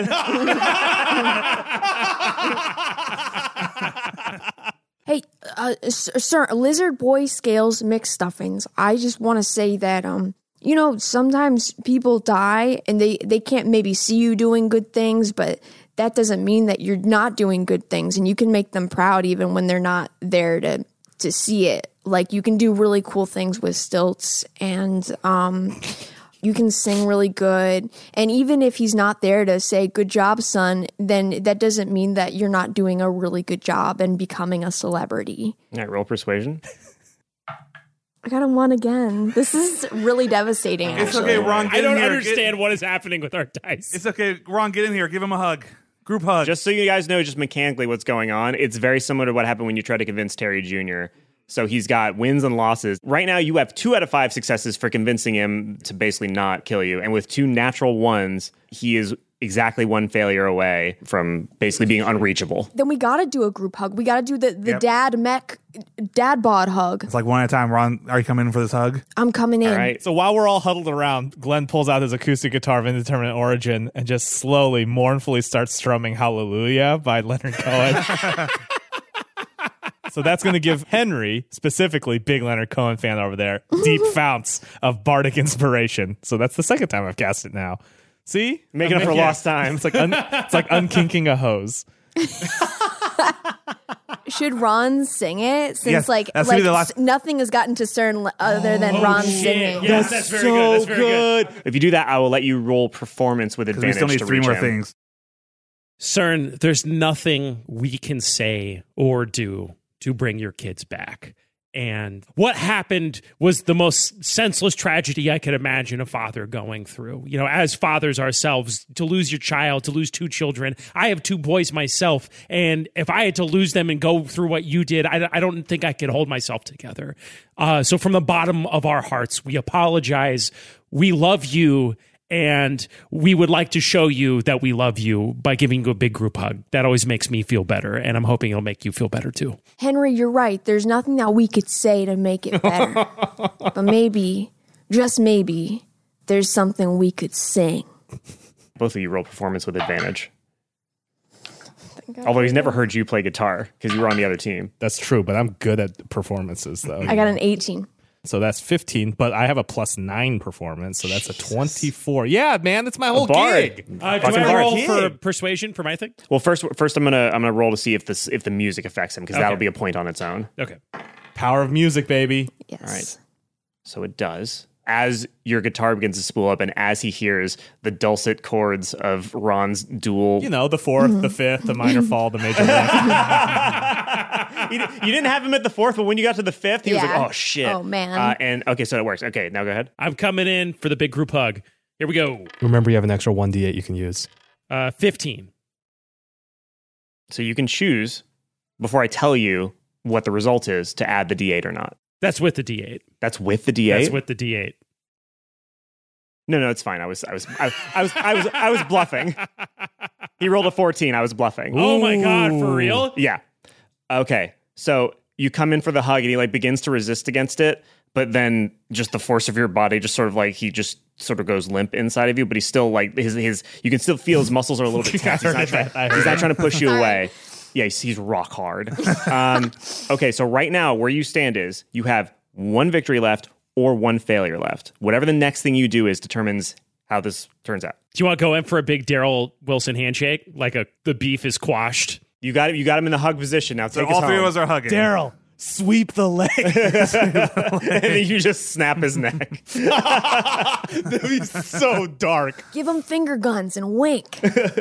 Hey, uh, s- sir, lizard boy scales mixed stuffings. I just want to say that, um, you know, sometimes people die and they, they can't maybe see you doing good things, but that doesn't mean that you're not doing good things, and you can make them proud even when they're not there to to see it. Like, you can do really cool things with stilts, and um, you can sing really good. And even if he's not there to say, "Good job, son," then that doesn't mean that you're not doing a really good job and becoming a celebrity. All right, roll persuasion. I got him one again. This is really devastating, It's actually. okay, Ron. Get I don't in here. understand Get- what is happening with our dice. It's okay, Ron. Get in here. Give him a hug. Group hug. Just so you guys know, just mechanically what's going on, it's very similar to what happened when you tried to convince Terry Junior So he's got wins and losses. Right now, you have two out of five successes for convincing him to basically not kill you. And with two natural ones, he is exactly one failure away from basically being unreachable. Then we gotta do a group hug. We gotta do the, the Yep. dad mech, dad bod hug. It's like one at a time. Ron, are you coming in for this hug? I'm coming in. All right. So while we're all huddled around, Glenn pulls out his acoustic guitar of indeterminate origin and just slowly, mournfully starts strumming Hallelujah by Leonard Cohen. So that's going to give Henry, specifically big Leonard Cohen fan over there, deep founts of bardic inspiration. So that's the second time I've cast it now. See? Making I'm up for making- lost time. It's like un- it's like unkinking a hose. Should Ron sing it? Since Yes, like, that's gonna like be the last- s- nothing has gotten to CERN l- other than Ron singing. Yes, that's very good. That's very good. If you do that, I will let you roll performance with Because we advantage. still need to three reach more him. things. CERN, there's nothing we can say or do to bring your kids back. And what happened was the most senseless tragedy I could imagine a father going through. You know, as fathers ourselves, to lose your child, to lose two children. I have two boys myself. And if I had to lose them and go through what you did, I, I don't think I could hold myself together. Uh, so from the bottom of our hearts, we apologize. We love you. And we would like to show you that we love you by giving you a big group hug. That always makes me feel better. And I'm hoping it'll make you feel better too. Henry, you're right. There's nothing that we could say to make it better. But maybe, just maybe, there's something we could sing. Both of you roll performance with advantage. Although he's never heard you play guitar because you were on the other team. That's true, but I'm good at performances, though. I got an eighteen. So that's fifteen, but I have a plus nine performance, so that's a twenty-four. Yeah, man, that's my whole bard. gig. Uh, do Fucking I hard. roll Gig. for persuasion for my thing? Well, first, first I'm gonna I'm gonna roll to see if this if the music affects him because Okay. that'll be a point on its own. Okay. Power of music, baby. Yes. All right. So it does. As your guitar begins to spool up, and as he hears the dulcet chords of Ron's dual, You know, the fourth, the fifth, the minor fall, the major lift. you, you didn't have him at the fourth, but when you got to the fifth, he was Yeah. like, "Oh shit!" Oh, man. Uh, and okay, so it works. Okay, now go ahead. I'm coming in for the big group hug. Here we go. Remember, you have an extra one d eight you can use. Uh, fifteen. So you can choose before I tell you what the result is to add the D eight or not. That's with the D eight. That's with the D eight. That's with the D eight. No, no, it's fine. I was, I was, I, I was, I was, I was bluffing. He rolled a fourteen. I was bluffing. Oh my God, for real? Yeah. Okay. So you come in for the hug, and he like begins to resist against it, but then just the force of your body, just sort of like he just sort of goes limp inside of you. But he's still like his his. You can still feel his muscles are a little bit tense. He's not, trying, he's not trying to push you away. Yeah, he's, he's rock hard. Um, okay, so right now where you stand is you have one victory left or one failure left. Whatever the next thing you do is determines how this turns out. Do you want to go in for a big Daryl Wilson handshake? Like a the beef is quashed. You got you got him in the hug position. Now So take all us three home. of us are hugging. Daryl, sweep the leg. And then you just snap his neck. That'd be so dark. Give him finger guns and wink.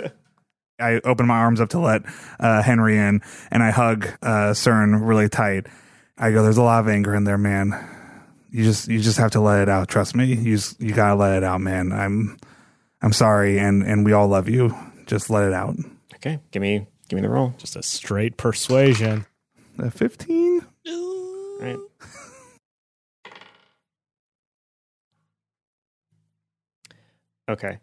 I open my arms up to let uh, Henry in, and I hug uh, CERN really tight. I go, "There's a lot of anger in there, man. You just you just have to let it out. Trust me. You just, you gotta let it out, man. I'm I'm sorry, and and we all love you. Just let it out." Okay, give me give me the roll. Just a straight persuasion. Uh, Fifteen. All right. Okay.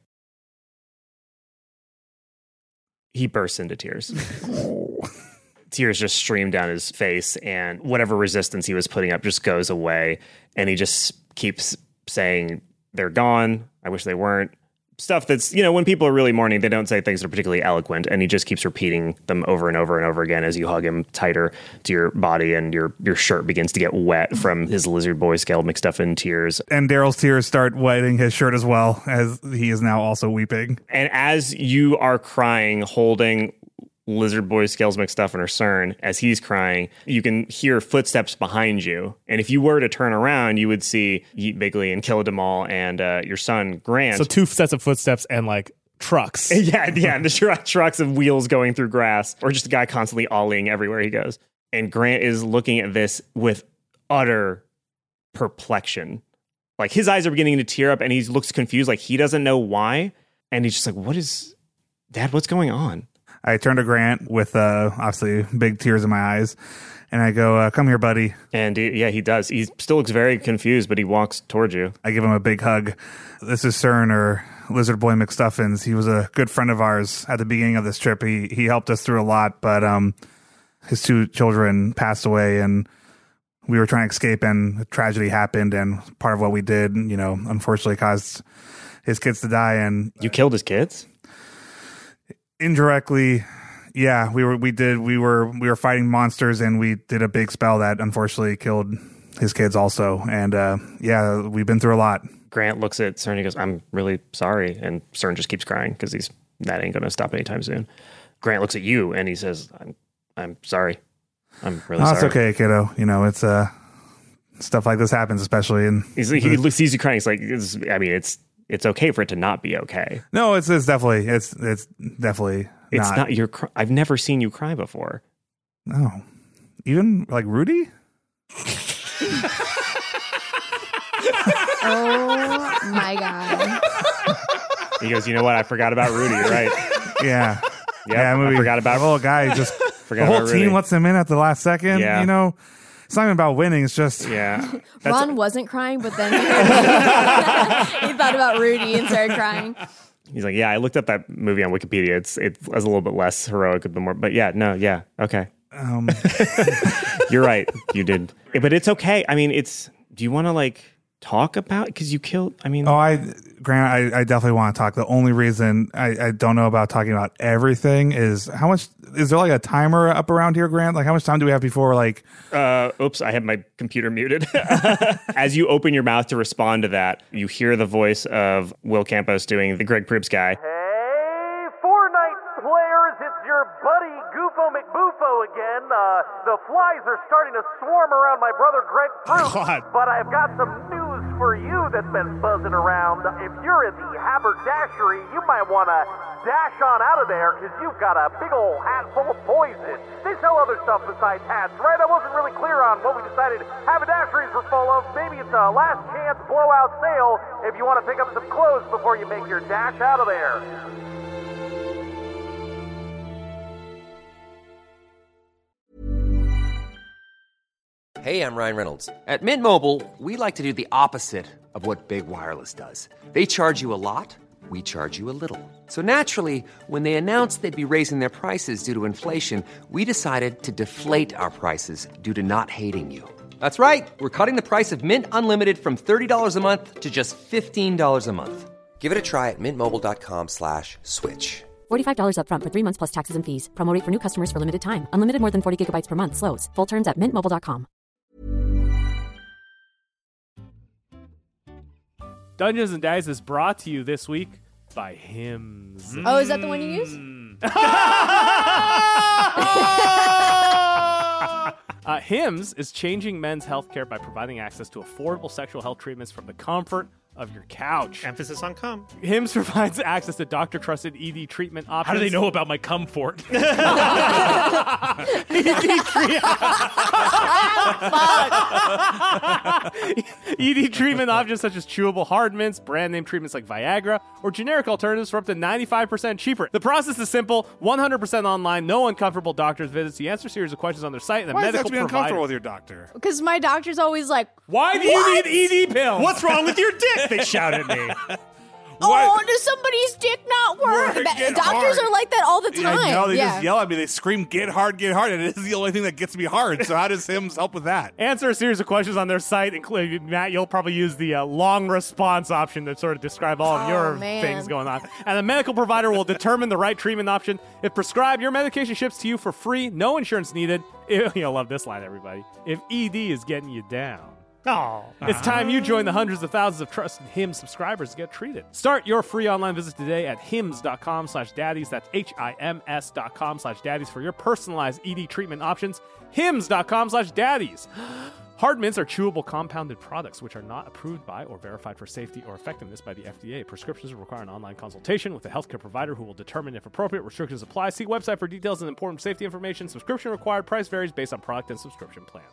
He bursts into tears. Tears just stream down his face, and whatever resistance he was putting up just goes away. And he just keeps saying, "They're gone. I wish they weren't." Stuff that's, you know, when people are really mourning, they don't say things that are particularly eloquent. And he just keeps repeating them over and over and over again as you hug him tighter to your body, and your, your shirt begins to get wet from his Lizard Boy Skeld McStuffin tears. And Daryl's tears start wetting his shirt as well, as he is now also weeping. And as you are crying, holding Lizard Boy Scales McStuffin or CERN, as he's crying, you can hear footsteps behind you. And if you were to turn around, you would see Yeet Bigley and Killademal and uh, your son, Grant. So two sets of footsteps and like trucks. yeah, yeah, and the tr- trucks of wheels going through grass, or just a guy constantly ollieing everywhere he goes. And Grant is looking at this with utter perplexion. Like, his eyes are beginning to tear up, and he looks confused, like he doesn't know why. And he's just like, "What is, Dad, what's going on?" I turn to Grant with uh, obviously big tears in my eyes, and I go, uh, come here, buddy. And he, yeah, he does. He still looks very confused, but he walks towards you. I give him a big hug. This is Cern, or Lizard Boy McStuffins. He was a good friend of ours at the beginning of this trip. He he helped us through a lot, but um, his two children passed away, and we were trying to escape, and a tragedy happened, and part of what we did, you know, unfortunately caused his kids to die. And You killed his kids? Indirectly, yeah, we were we did we were we were fighting monsters, and we did a big spell that unfortunately killed his kids also. And uh, yeah, we've been through a lot. Grant looks at CERN and he goes, I'm really sorry. And CERN just keeps crying because he's that ain't going to stop anytime soon. Grant looks at you and he says, I'm I'm sorry. I'm really Oh, sorry. it's okay, kiddo. You know, it's uh stuff like this happens, especially in He's, he looks, sees you crying. He's like, it's, I mean, it's it's okay for it to not be okay. No, it's it's definitely it's it's definitely It's not. not, your. Cry- I've never seen you cry before. No, even like Rudy. Oh my god. He goes, you know what? I forgot about Rudy. You're right. Yeah, Yep, yeah. Movie. I forgot about the little guy. Just forgot the whole about team Rudy. lets him in at the last second. Yeah. You know, it's not even about winning. It's just Yeah. That's, Ron wasn't crying, but then he, he thought about Rudy and started crying. he's like, yeah, I looked up that movie on Wikipedia. It's it was a little bit less heroic, but more. But yeah, no, yeah, okay. um, You're right. You did, but it's okay. I mean, it's. Do you want to like talk about because you killed? I mean, oh, I Grant, I, I definitely want to talk. The only reason I, I don't know about talking about everything is how much is there like a timer up around here, Grant? Like how much time do we have before like? Uh, oops, I have my computer muted. As you open your mouth to respond to that, you hear the voice of Will Campos doing the Greg Pribs guy. Hey, Fortnite players, it's your buddy Goofo McBoofo again. Uh, the flies are starting to swarm around my brother Greg Pribs, God. but I've got some news for you that's been buzzing around. If you're in the haberdashery, you might want to dash on out of there because you've got a big old hat full of poison. They sell other stuff besides hats, right? I wasn't really clear on what we decided haberdasheries were full of. Maybe it's a last chance blowout sale if you want to pick up some clothes before you make your dash out of there. Hey, I'm Ryan Reynolds. At Mint Mobile, we like to do the opposite of what Big Wireless does. They charge you a lot, we charge you a little. So naturally, when they announced they'd be raising their prices due to inflation, we decided to deflate our prices due to not hating you. That's right. We're cutting the price of Mint Unlimited from thirty dollars a month to just fifteen dollars a month. Give it a try at mintmobile.com slash switch. forty-five dollars up front for three months plus taxes and fees. Promo rate for new customers for limited time. Unlimited more than forty gigabytes per month. Slows full terms at mint mobile dot com. Dungeons and Dice is brought to you this week by Hims. Oh, is that the one you use? uh, Hims is changing men's healthcare by providing access to affordable sexual health treatments from the comfort of your couch. Emphasis on cum. Hims provides access to doctor-trusted E D treatment options. How do they know about my comfort? E D treatment options such as chewable hard mints, brand name treatments like Viagra, or generic alternatives for up to ninety-five percent cheaper. The process is simple, one hundred percent online, no uncomfortable doctor's visits. You answer a series of questions on their site, and the Why does that medical have to be provider. uncomfortable with your doctor? Because my doctor's always like, Why do you need E D pills? What's wrong with your dick? They shout at me. oh, does somebody's dick not work? Work, That- get doctors hard. are like that all the time. I know they yeah. just yell at me. They scream, "Get hard, get hard!" And it is the only thing that gets me hard. So how does Hims help with that? Answer a series of questions on their site, including Matt. You'll probably use the uh, long response option to sort of describe all of Oh, your man. things going on. And the medical provider will determine the right treatment option. If prescribed, your medication ships to you for free, no insurance needed. You'll love this line, everybody. If E D is getting you down. Oh, It's time you join the hundreds of thousands of trusted Hims subscribers to get treated. Start your free online visit today at hims.com slash daddies. That's H-I-M-S dot com slash daddies for your personalized E D treatment options. Hims.com slash daddies. Hard mints are chewable compounded products which are not approved by or verified for safety or effectiveness by the F D A. Prescriptions require an online consultation with a healthcare provider who will determine if appropriate. Restrictions apply. See website for details and important safety information. Subscription required. Price varies based on product and subscription plan.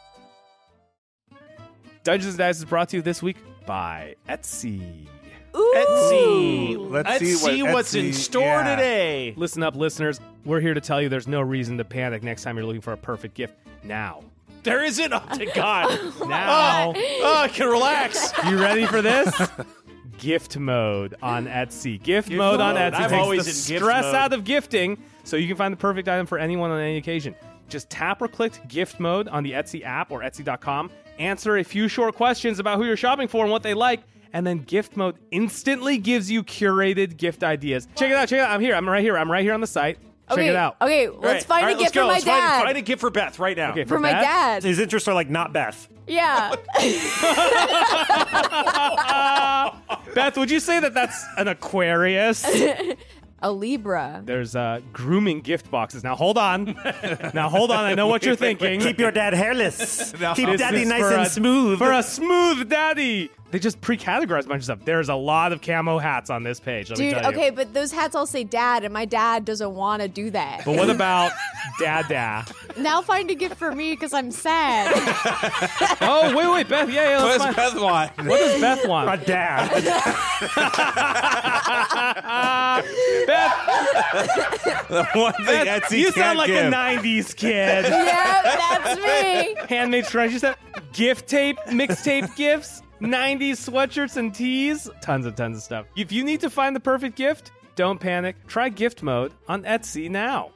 Dungeons and Dice is brought to you this week by Etsy. Ooh. Etsy. Let's Let's see see, what what's in Etsy- store yeah. today. Listen up, listeners. We're here to tell you there's no reason to panic next time you're looking for a perfect gift. Now. There isn't. Oh, thank God. Now. Oh, I can relax. You ready for this? Gift mode on Etsy. Gift, Gift mode on mode. Etsy I'm takes always the in gift stress mode. out of gifting so you can find the perfect item for anyone on any occasion. Just tap or click gift mode on the Etsy app or Etsy dot com. Answer a few short questions about who you're shopping for and what they like. And then gift mode instantly gives you curated gift ideas. Check it out. Check it out. I'm here. I'm right here. I'm right here on the site. Check Okay, it out. okay, let's All right, find all a right, gift let's go. for my Let's find- dad. Find a gift for Beth right now. Okay, for my Beth? dad. His interests are like not Beth. Yeah. Beth, would you say that that's an Aquarius? A Libra. There's uh, grooming gift boxes. Now hold on. Now hold on. I know what you're thinking. Keep your dad hairless. Keep This daddy is nice for and a- smooth. For a smooth daddy. They just pre-categorize a bunch of stuff. There's a lot of camo hats on this page. Let me Dude, tell you. okay, but those hats all say dad, and my dad doesn't want to do that. But what about dada? Now find a gift for me because I'm sad. Oh, wait, wait, Beth. Yeah, yeah. What Let's does find- Beth want? What does Beth want? a dad. Beth, One thing Beth Etsy you can't sound like give. a nineties kid. Yeah, that's me. Handmade treasure set, gift tape, mixtape gifts, nineties sweatshirts and tees, tons and tons of stuff. If you need to find the perfect gift, don't panic. Try gift mode on Etsy now.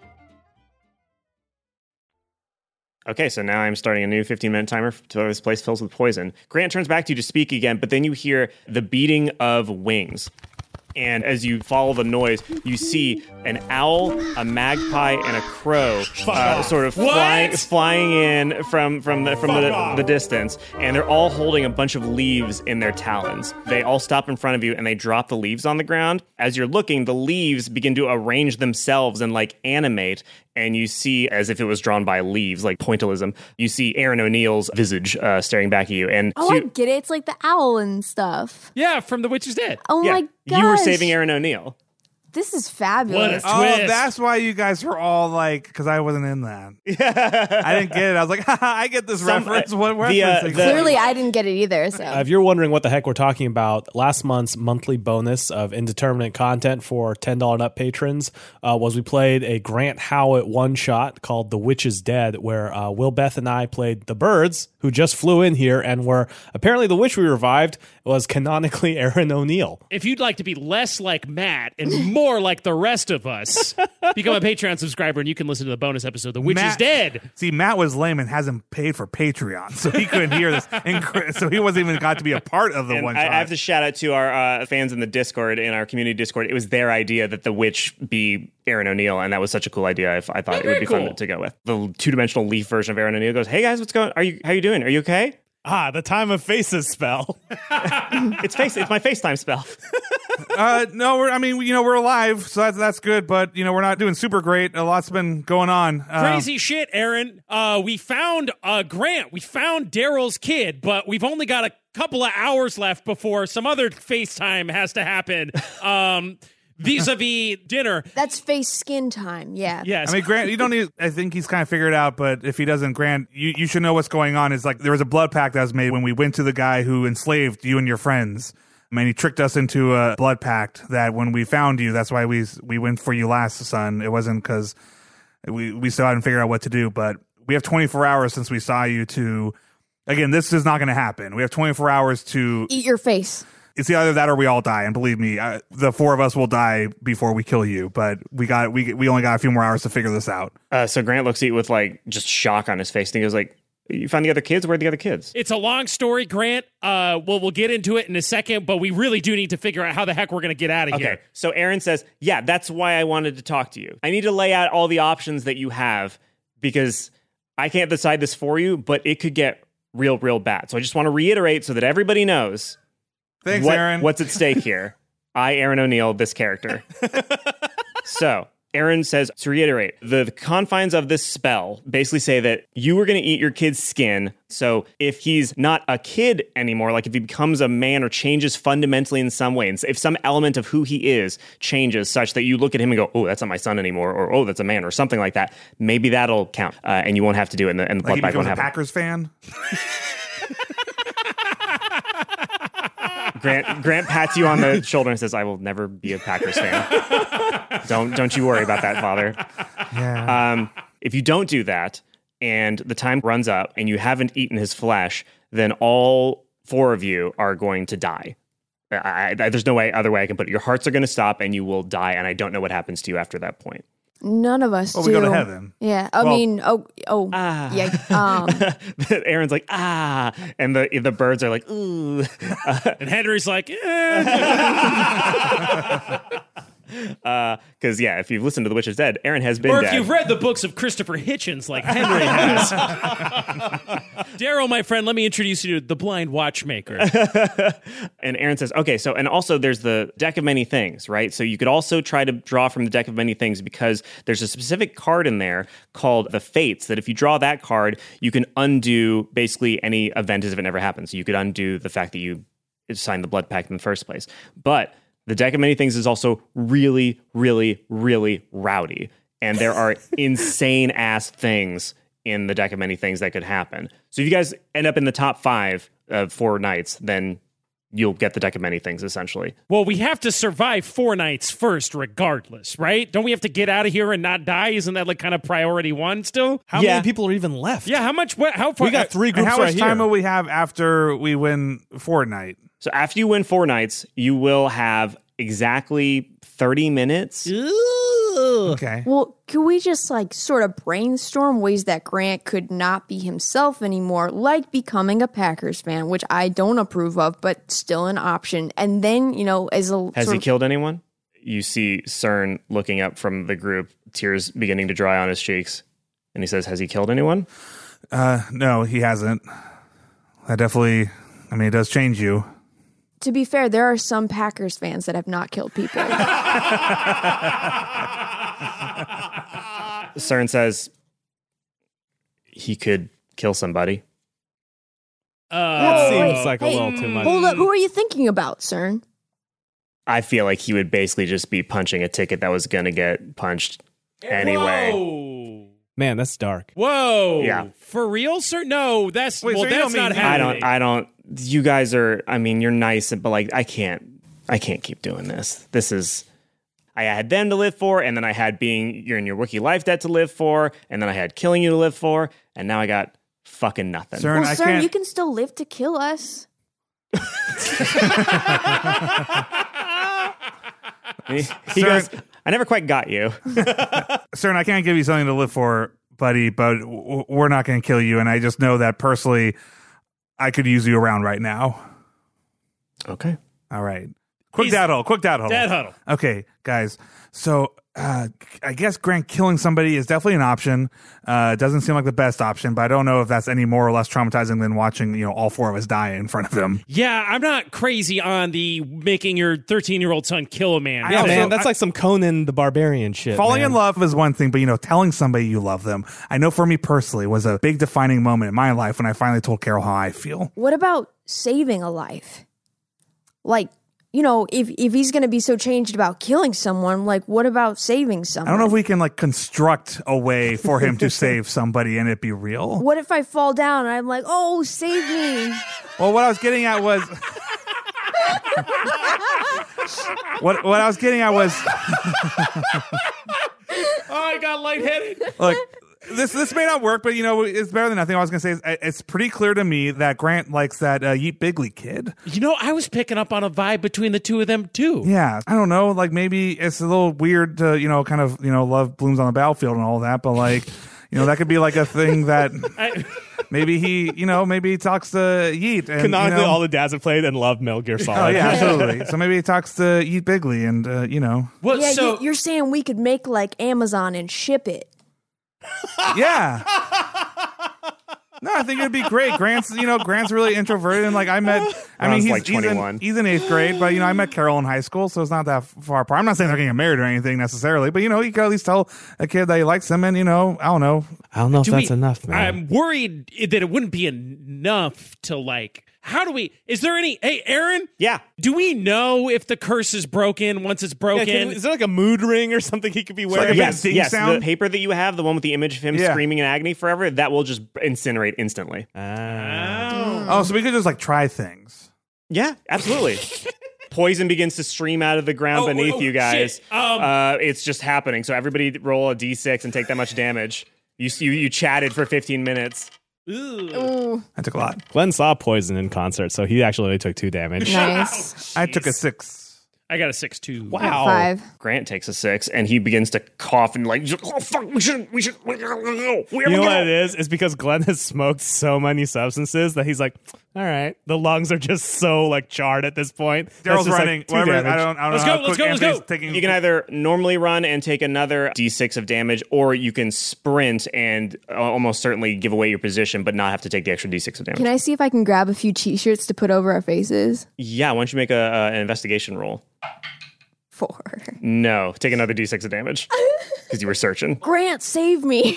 Okay, so now I'm starting a new fifteen-minute timer to this place fills with poison. Grant turns back to you to speak again, but then you hear the beating of wings. And as you follow the noise, you see an owl, a magpie, and a crow uh, sort of flying, flying in from from the from the, the distance, and they're all holding a bunch of leaves in their talons. They all stop in front of you, and they drop the leaves on the ground. As you're looking, the leaves begin to arrange themselves and like animate, and you see, as if it was drawn by leaves, like pointillism, you see Aaron O'Neill's visage uh, staring back at you. And Oh, so I you- get it. It's like the owl and stuff. Yeah, from The Witch is Dead. Oh yeah, my gosh. you were saving Aaron O'Neill. This is fabulous. What a- Oh, Twist. that's why you guys were all like, because I wasn't in that. I didn't get it. I was like, haha, I get this Some- reference. What the, uh, reference? the- Clearly, I didn't get it either. So Uh, if you're wondering what the heck we're talking about, last month's monthly bonus of indeterminate content for ten dollars and up patrons uh, was we played a Grant Howitt one-shot called The Witch is Dead, where uh, Will, Beth, and I played the birds who just flew in here and were apparently the witch we revived was canonically Aaron O'Neill. If you'd like to be less like Matt and more like the rest of us, become a Patreon subscriber and you can listen to the bonus episode, The Witch is Matt- Dead. See, Matt was lame and hasn't paid for Patreon, so he couldn't hear this. And so he wasn't even got to be a part of the And one I, shot. I have to shout out to our uh, fans in the Discord, in our community Discord. It was their idea that the witch be Aaron O'Neill, and that was such a cool idea. I, f- I thought it would be very fun cool. to go with. The two-dimensional leaf version of Aaron O'Neill goes, "Hey guys, what's going? Are you? How you doing? Are you okay?" Ah, the time of faces spell. It's face. It's my FaceTime spell. uh, no, we're, I mean, you know, we're alive, so that's, that's good, but, you know, we're not doing super great. A lot's been going on. Um, Crazy shit, Aaron. Uh, we found uh, Grant. We found Daryl's kid, but we've only got a couple of hours left before some other FaceTime has to happen. Um, vis-a-vis dinner. that's face skin time. Yeah. Yes. I mean, Grant, you don't need, I think he's kind of figured it out, but if he doesn't, Grant, you, you should know what's going on. Is like, there was a blood pact that was made when we went to the guy who enslaved you and your friends. I mean, he tricked us into a blood pact that when we found you, that's why we we went for you last, son. It wasn't because we, we still hadn't figured out what to do, but we have twenty-four hours since we saw you to, again, this is not going to happen. We have twenty-four hours to, Eat your face. it's either that or we all die. And believe me, I, the four of us will die before we kill you, but we got, we, we only got a few more hours to figure this out. Uh, so Grant looks at you with like just shock on his face, and he goes like, "You found the other kids? Where are the other kids?" It's a long story, Grant. Uh, well, we'll get into it in a second, but we really do need to figure out how the heck we're going to get out of Okay, here. so Aaron says, "Yeah, that's why I wanted to talk to you. I need to lay out all the options that you have because I can't decide this for you, but it could get real, real bad. So I just want to reiterate so that everybody knows Thanks, what- Aaron. what's at stake here. I, Aaron O'Neill, this character." So Aaron says, to reiterate, the, the confines of this spell basically say that you were going to eat your kid's skin. So if he's not a kid anymore, like if he becomes a man or changes fundamentally in some way, and if some element of who he is changes such that you look at him and go, "Oh, that's not my son anymore," or "Oh, that's a man," or something like that, maybe that'll count, uh, and you won't have to do it, and the, and the Like he blood bag becomes won't a happen. Packers fan. Grant Grant pats you on the shoulder and says, "I will never be a Packers fan. don't don't you worry about that, Father." Yeah. Um, if you don't do that, and the time runs up, and you haven't eaten his flesh, then all four of you are going to die. I, I, there's no way other way I can put it. Your hearts are going to stop, and you will die. And I don't know what happens to you after that point. None of us Well, do. we go to heaven. Yeah. I Well- mean, oh, oh, Ah. yeah. Um, Aaron's like, ah, and the the birds are like, ooh. And Henry's like, eh. Because, yeah, if you've listened to The Witch is Dead, Aaron has been Or if dead. you've read the books of Christopher Hitchens like Henry has. Daryl, my friend, let me introduce you to the Blind Watchmaker. And Aaron says, okay, so, and also there's the deck of many things, right? So you could also try to draw from the deck of many things because there's a specific card in there called the Fates that if you draw that card, you can undo basically any event as if it never happened. So you could undo the fact that you signed the blood pact in the first place. But the deck of many things is also really, really, really rowdy. And there are insane ass things in the deck of many things that could happen. So if you guys end up in the top five of four nights, then you'll get the deck of many things, essentially. Well, we have to survive four nights first, regardless, right? Don't we have to get out of here and not die? Isn't that like kind of priority one still? How Yeah. many people are even left? Yeah, how much? What, how far? We got three And groups how much right time here. will we have after we win Fortnite? So after you win four nights, you will have exactly thirty minutes. Okay. well, could we just like sort of brainstorm ways that Grant could not be himself anymore, like becoming a Packers fan, which I don't approve of, but still an option. And then, you know, as a Has sort he of- killed anyone? You see CERN looking up from the group, tears beginning to dry on his cheeks. And he says, has he killed anyone? Uh, no, he hasn't. That definitely, I mean, it does change you. To be fair, there are some Packers fans that have not killed people. CERN says, he could kill somebody. Uh, Seems Wait, like a hey, little too much. Hold up, who are you thinking about, CERN? I feel like he would basically just be punching a ticket that was going to get punched anyway. Whoa. Man, that's dark. Whoa. Yeah. For real, sir? No, that's Wait, well, so you that's don't not mean- I happening. don't, I don't, you guys are, I mean, you're nice, but like, I can't, I can't keep doing this. This is, I had them to live for, and then I had being, you're in your Wookiee life debt to live for, and then I had killing you to live for, and now I got fucking nothing. CERN, Well, I CERN, can't. you can still live to kill us. He, he goes, I never quite got you. CERN, I can't give you something to live for, buddy, but w- we're not going to kill you. And I just know that personally, I could use you around right now. Okay. All right. Quick He's- dad huddle. Quick dad huddle. Dad huddle. Okay, guys. So uh, I guess Grant killing somebody is definitely an option. Uh, it doesn't seem like the best option, but I don't know if that's any more or less traumatizing than watching, you know, all four of us die in front of him. Yeah, I'm not crazy on the making your thirteen-year-old son kill a man. I Yeah, also- man, that's I- like some Conan the Barbarian shit. Falling man. in love is one thing, but you know, telling somebody you love them, I know for me personally was a big defining moment in my life when I finally told Carol how I feel. What about saving a life? Like, you know, if if he's going to be so changed about killing someone, like, what about saving someone? I don't know if we can like construct a way for him to save somebody and it be real. What if I fall down and I'm like, oh, save me? Well, what I was getting at was what what I was getting at was Oh, I got lightheaded. look, this this may not work, but you know it's better than nothing. What I was gonna say is uh, it's pretty clear to me that Grant likes that uh, Yeet Bigley kid. You know, I was picking up on a vibe between the two of them too. Yeah, I don't know. Like maybe it's a little weird to you know kind of you know love blooms on the battlefield and all that, but like you know that could be like a thing that I, maybe he you know maybe he talks to Yeet. And, Canonically, you know, all the dads have played and loved Metal Gear Solid. Oh yeah, absolutely. So maybe he talks to Yeet Bigley, and uh, you know, well, Yeah, so you, you're saying we could make like Amazon and ship it. yeah. No, I think it'd be great. Grant's, you know, Grant's really introverted, and like I met. I mean, Ron's he's like he's, twenty-one. in, he's in eighth grade, but you know, I met Carol in high school, so it's not that far apart. I'm not saying they're getting married or anything necessarily, but you know, you can at least tell a kid that he likes him, and you know, I don't know. I don't know if do that's we- enough, man. I'm worried that it wouldn't be enough to like. How do we? Is there any? Hey, Aaron. Yeah. Do we know if the curse is broken once it's Yeah, broken? can- is there like a mood ring or something he could be like wearing? a Yes, ding yes. sound? The paper that you have, the one with the image of him Yeah. screaming in agony forever, that will just incinerate instantly. Ah. Oh, so we could just like try things. Yeah, absolutely. Poison begins to stream out of the ground Oh, beneath oh, you guys. shit. Um, uh, it's just happening. So everybody roll a d six and take that much damage. You you, you chatted for fifteen minutes. Ooh, I took a lot. Glenn saw Poison in concert, so he actually only took two damage. nice. I took a six. I got a six two. Wow. Five. Grant takes a six, and he begins to cough and like, oh fuck, we should, we should, we gotta go. We You know gotta what it go. is? It's because Glenn has smoked so many substances that he's like, all right, the lungs are just so like charred at this point. That's Daryl's just, like, running. two Whatever. I damage. don't. I don't Let's know go, how let's quick go, let's Anthony's go. Taking, You can either normally run and take another d six of damage, or you can sprint and uh, almost certainly give away your position, but not have to take the extra d six of damage. Can I see if I can grab a few t-shirts to put over our faces? Yeah, why don't you make a, uh, an investigation roll? Four. No, take another d six of damage because you were searching. Grant, save me.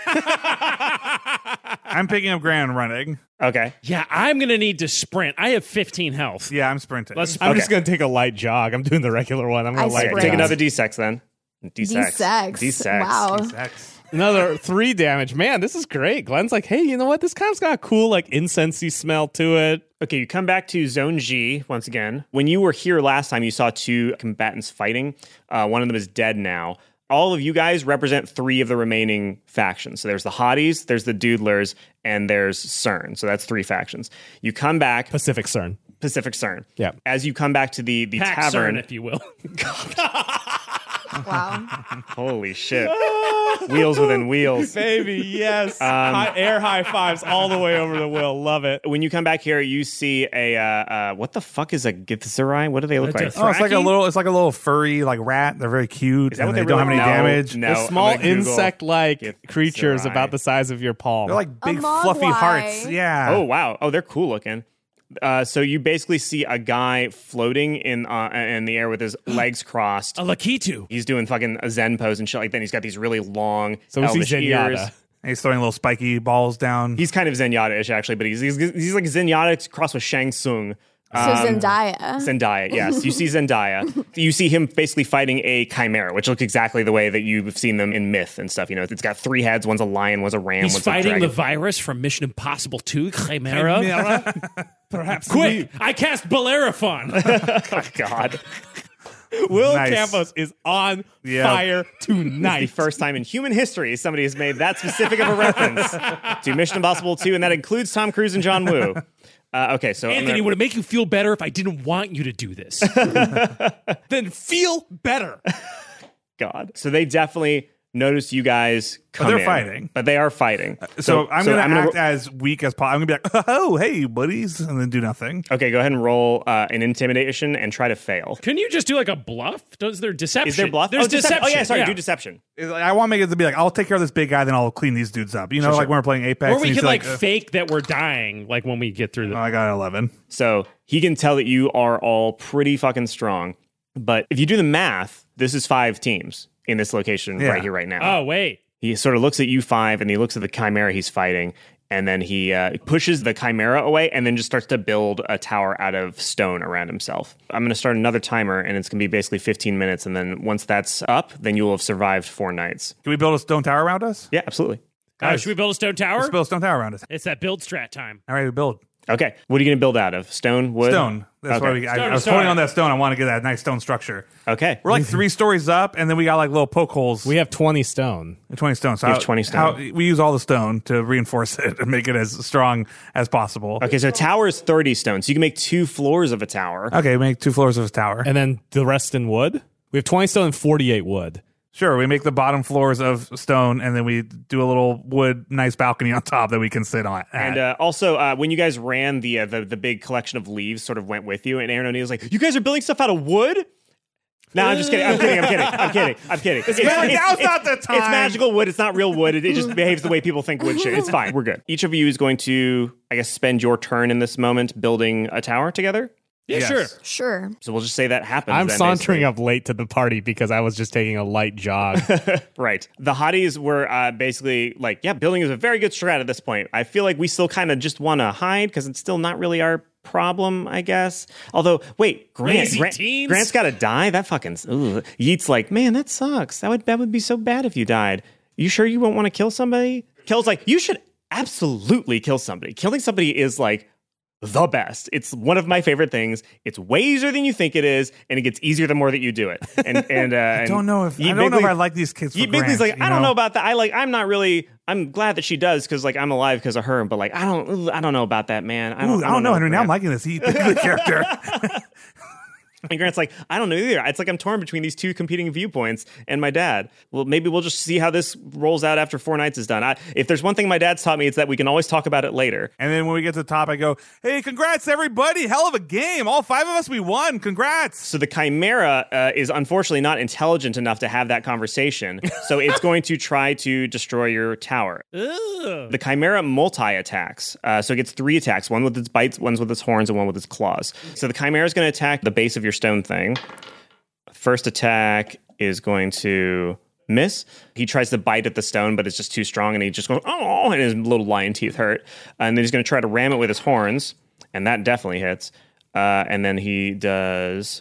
I'm picking up Grant and running. Okay. Yeah, I'm gonna need to sprint. I have fifteen health. Yeah, I'm sprinting. Let's. I'm Okay. just going to take a light jog. I'm doing the regular one. I'm going I to light sprint. Take jog. another d six then. d six. D-sex. d six. Wow. Sex. Another three damage. Man, this is great. Glenn's like, hey, you know what? This kind of's got a cool, like, incensey smell to it. Okay, you come back to Zone G once again. When you were here last time, you saw two combatants fighting. Uh, one of them is dead now. All of you guys represent three of the remaining factions. So there's the Hotties, there's the Doodlers, and there's CERN. So that's three factions. You come back, Pacific CERN. Pacific CERN. Yeah. As you come back to the, the Pack tavern. CERN, if you will. Wow. Holy shit. Wheels within wheels. Baby, yes. high, air high fives all the way over the wheel. Love it. When you come back here, you see a, uh, uh, what the fuck is a Githzerai? What do they look That's like? a Oh, it's like a Thraki? little. It's like a little furry like rat. They're very cute. Is that and what they they don't have really- any No, damage. no. They're small I'm gonna Google insect-like Githzerai. creatures about the size of your palm. They're like big A fluffy mogwai. hearts. Yeah. Oh wow! Oh, they're cool looking. Uh, so you basically see a guy floating in uh, in the air with his legs crossed. A Lakitu. He's doing fucking a Zen pose and shit like that. And he's got these really long So we see elvish Zenyatta. ears. And he's throwing little spiky balls down. He's kind of Zenyatta-ish actually, but he's he's, he's like Zenyatta crossed with Shang Tsung. So Um, Zendaya. Zendaya, yes. You see Zendaya. You see him basically fighting a chimera, which looks exactly the way that you've seen them in myth and stuff. You know, it's got three heads. One's a lion, one's a ram, He's one's fighting a the dragon. virus from Mission Impossible two, Chimera. Perhaps Quick! I cast Bellerophon. Oh, God. Will Nice. Campos is on Yeah. fire The tonight. first time in human history somebody has made that specific of a reference to Mission Impossible two, and that includes Tom Cruise and John Woo. Uh, okay, so I'm Anthony, gonna- would it make you feel better if I didn't want you to do this? Then feel better. God. So they definitely notice you guys come they're in, fighting. but they are fighting. So, I'm gonna ro- act as weak as possible. I'm gonna be like, oh, hey, buddies, and then do nothing. Okay, go ahead and roll uh, an intimidation and try to fail. Can you just do like a bluff? Does there deception? Is there bluff? There's oh, decep- deception. Oh yeah, sorry, do deception. It's like, I want to make it to be like, I'll take care of this big guy, then I'll clean these dudes up. You know, Sure, like sure. when we're playing Apex. Or and we he's can like, uh, fake that we're dying, like when we get through oh, the. I got an eleven. So he can tell that you are all pretty fucking strong. But if you do the math, this is five teams in this location Yeah. right here, right now. Oh wait, He sort of looks at you five and he looks at the chimera he's fighting. And then he uh, pushes the chimera away and then just starts to build a tower out of stone around himself. I'm going to start another timer and it's going to be basically fifteen minutes. And then once that's up, then you will have survived four nights. Can we build a stone tower around us? Yeah, absolutely. uh, should we build a stone tower? Let's build a stone tower around us. It's that build strat time. All right, we build. Okay. What are you going to build out of? Stone, wood? Stone. That's Okay. why we, I, Stone I to was start. holding on that stone. I want to get that nice stone structure. Okay. We're like three stories up, and then we got like little poke holes. We have twenty stone. twenty stone. So We have how- twenty stone. how- we use all the stone to reinforce it and make it as strong as possible. Okay, so a tower is thirty stone. So you can make two floors of a tower. Okay, we make two floors of a tower. And then the rest in wood. We have twenty stone and forty-eight wood. Sure, we make the bottom floors of stone, and then we do a little wood, nice balcony on top that we can sit on. at. And uh, also, uh, when you guys ran, the, uh, the the big collection of leaves sort of went with you, and Aaron O'Neill's like, "You guys are building stuff out of wood." No, I'm just kidding. I'm kidding. I'm kidding. I'm kidding. I'm kidding. It's, now's not the time. It's magical wood. It's not real wood. It, it just behaves the way people think wood should. It's fine. We're good. Each of you is going to, I guess, spend your turn in this moment building a tower together. Yeah, Yes. sure. Sure. So we'll just say that happens. I'm then, sauntering basically. up late to the party because I was just taking a light jog. Right. The hotties were uh, basically like, yeah, building is a very good strat at this point. I feel like we still kind of just want to hide because it's still not really our problem, I guess. Although, wait, Grant, Lazy Grant teens? Grant's got to die? That fucking... Ugh. Yeet's like, man, that sucks. That would, that would be so bad if you died. You sure you won't want to kill somebody? Kel's like, you should absolutely kill somebody. Killing somebody is like the best. It's one of my favorite things. It's way easier than you think it is, and it gets easier the more that you do it. And and uh, I don't know if I don't know if I like these kids. For Bigley's Grant, like, you I don't know? know about that. I like, I'm not really. I'm glad that she does because like I'm alive because of her. But like, I don't, I don't know about that, man. I don't, Ooh, I don't know, Henry. Now I'm Grant. liking this. He, the character. And Grant's like, I don't know either. It's like I'm torn between these two competing viewpoints and my dad. Well, maybe we'll just see how this rolls out after four nights is done. I, if there's one thing my dad's taught me, it's that we can always talk about it later. And then when we get to the top, I go, hey, congrats, everybody. Hell of a game. All five of us, we won. Congrats. So the Chimera uh, is unfortunately not intelligent enough to have that conversation. So it's going to try to destroy your tower. Ugh. The Chimera multi-attacks. Uh, so it gets three attacks, one with its bites, one with its horns, and one with its claws. So the Chimera is going to attack the base of your stone thing. First attack is going to miss. He tries to bite at the stone, but it's just too strong, and he just goes, oh, and his little lion teeth hurt. And then he's going to try to ram it with his horns, and that definitely hits. Uh, and then he does...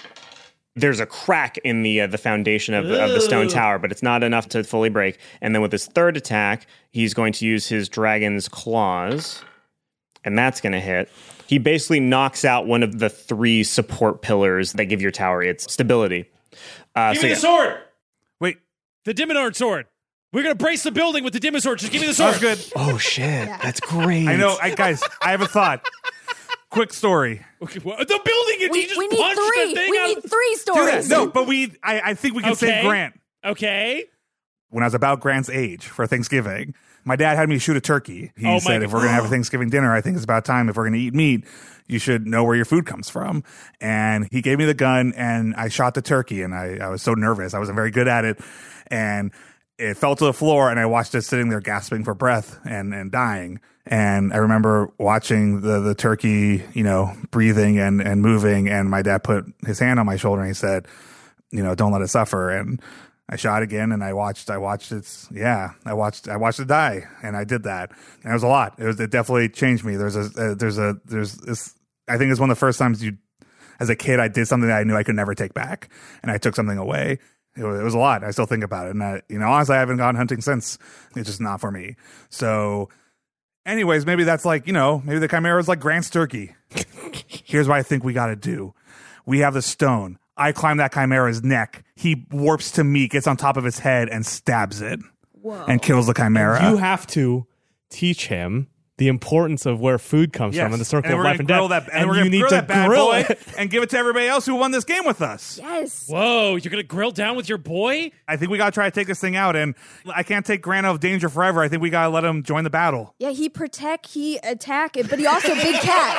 There's a crack in the uh, the foundation of, of the stone tower, but it's not enough to fully break. And then with his third attack, he's going to use his dragon's claws, and that's going to hit. He basically knocks out one of the three support pillars that give your tower its stability. Uh, Give so me yeah. the sword. Wait. The Dimidorn sword. We're going to brace the building with the Dimidorn sword. Just give me the sword. That's good. Oh, shit. That's great. I know. I, guys, I have a thought. Quick story. Okay, well, the building, and We, he just we need punched three. the thing We out. need three Do that. stories. No, but we, I, I think we can Okay. save Grant. Okay. When I was about Grant's age for Thanksgiving, my dad had me shoot a turkey. He Oh, my said, if we're God. going to have a Thanksgiving dinner, I think it's about time. If we're going to eat meat, you should know where your food comes from. And he gave me the gun, and I shot the turkey, and I, I was so nervous. I wasn't very good at it. And it fell to the floor, and I watched it sitting there gasping for breath and, and dying. And I remember watching the, the turkey, you know, breathing and, and moving. And my dad put his hand on my shoulder, and he said, you know, don't let it suffer. And I shot again, and I watched, I watched it. Yeah, I watched, I watched it die, and I did that. And it was a lot. It was, it definitely changed me. There's a, uh, there's a, there's this, I think it's one of the first times you, as a kid, I did something that I knew I could never take back, and I took something away. It was, it was a lot. I still think about it. And I, you know, honestly, I haven't gone hunting since. It's just not for me. So anyways, maybe that's like, you know, maybe the Chimera is like Grant's turkey. Here's what I think we got to do. We have the stone. I climb that Chimera's neck. He warps to me, gets on top of its head, and stabs it. Whoa. And kills the Chimera. You have to teach him the importance of where food comes Yes. from in the circle and of we're life gonna and grill death. That, and, we're you gonna need grill to that bad grill boy it. and give it to everybody else who won this game with us. Yes. Whoa, you're going to grill down with your boy? I think we got to try to take this thing out, and I can't take Grant out of danger forever. I think we got to let him join the battle. Yeah, he protect, he attack, but he also big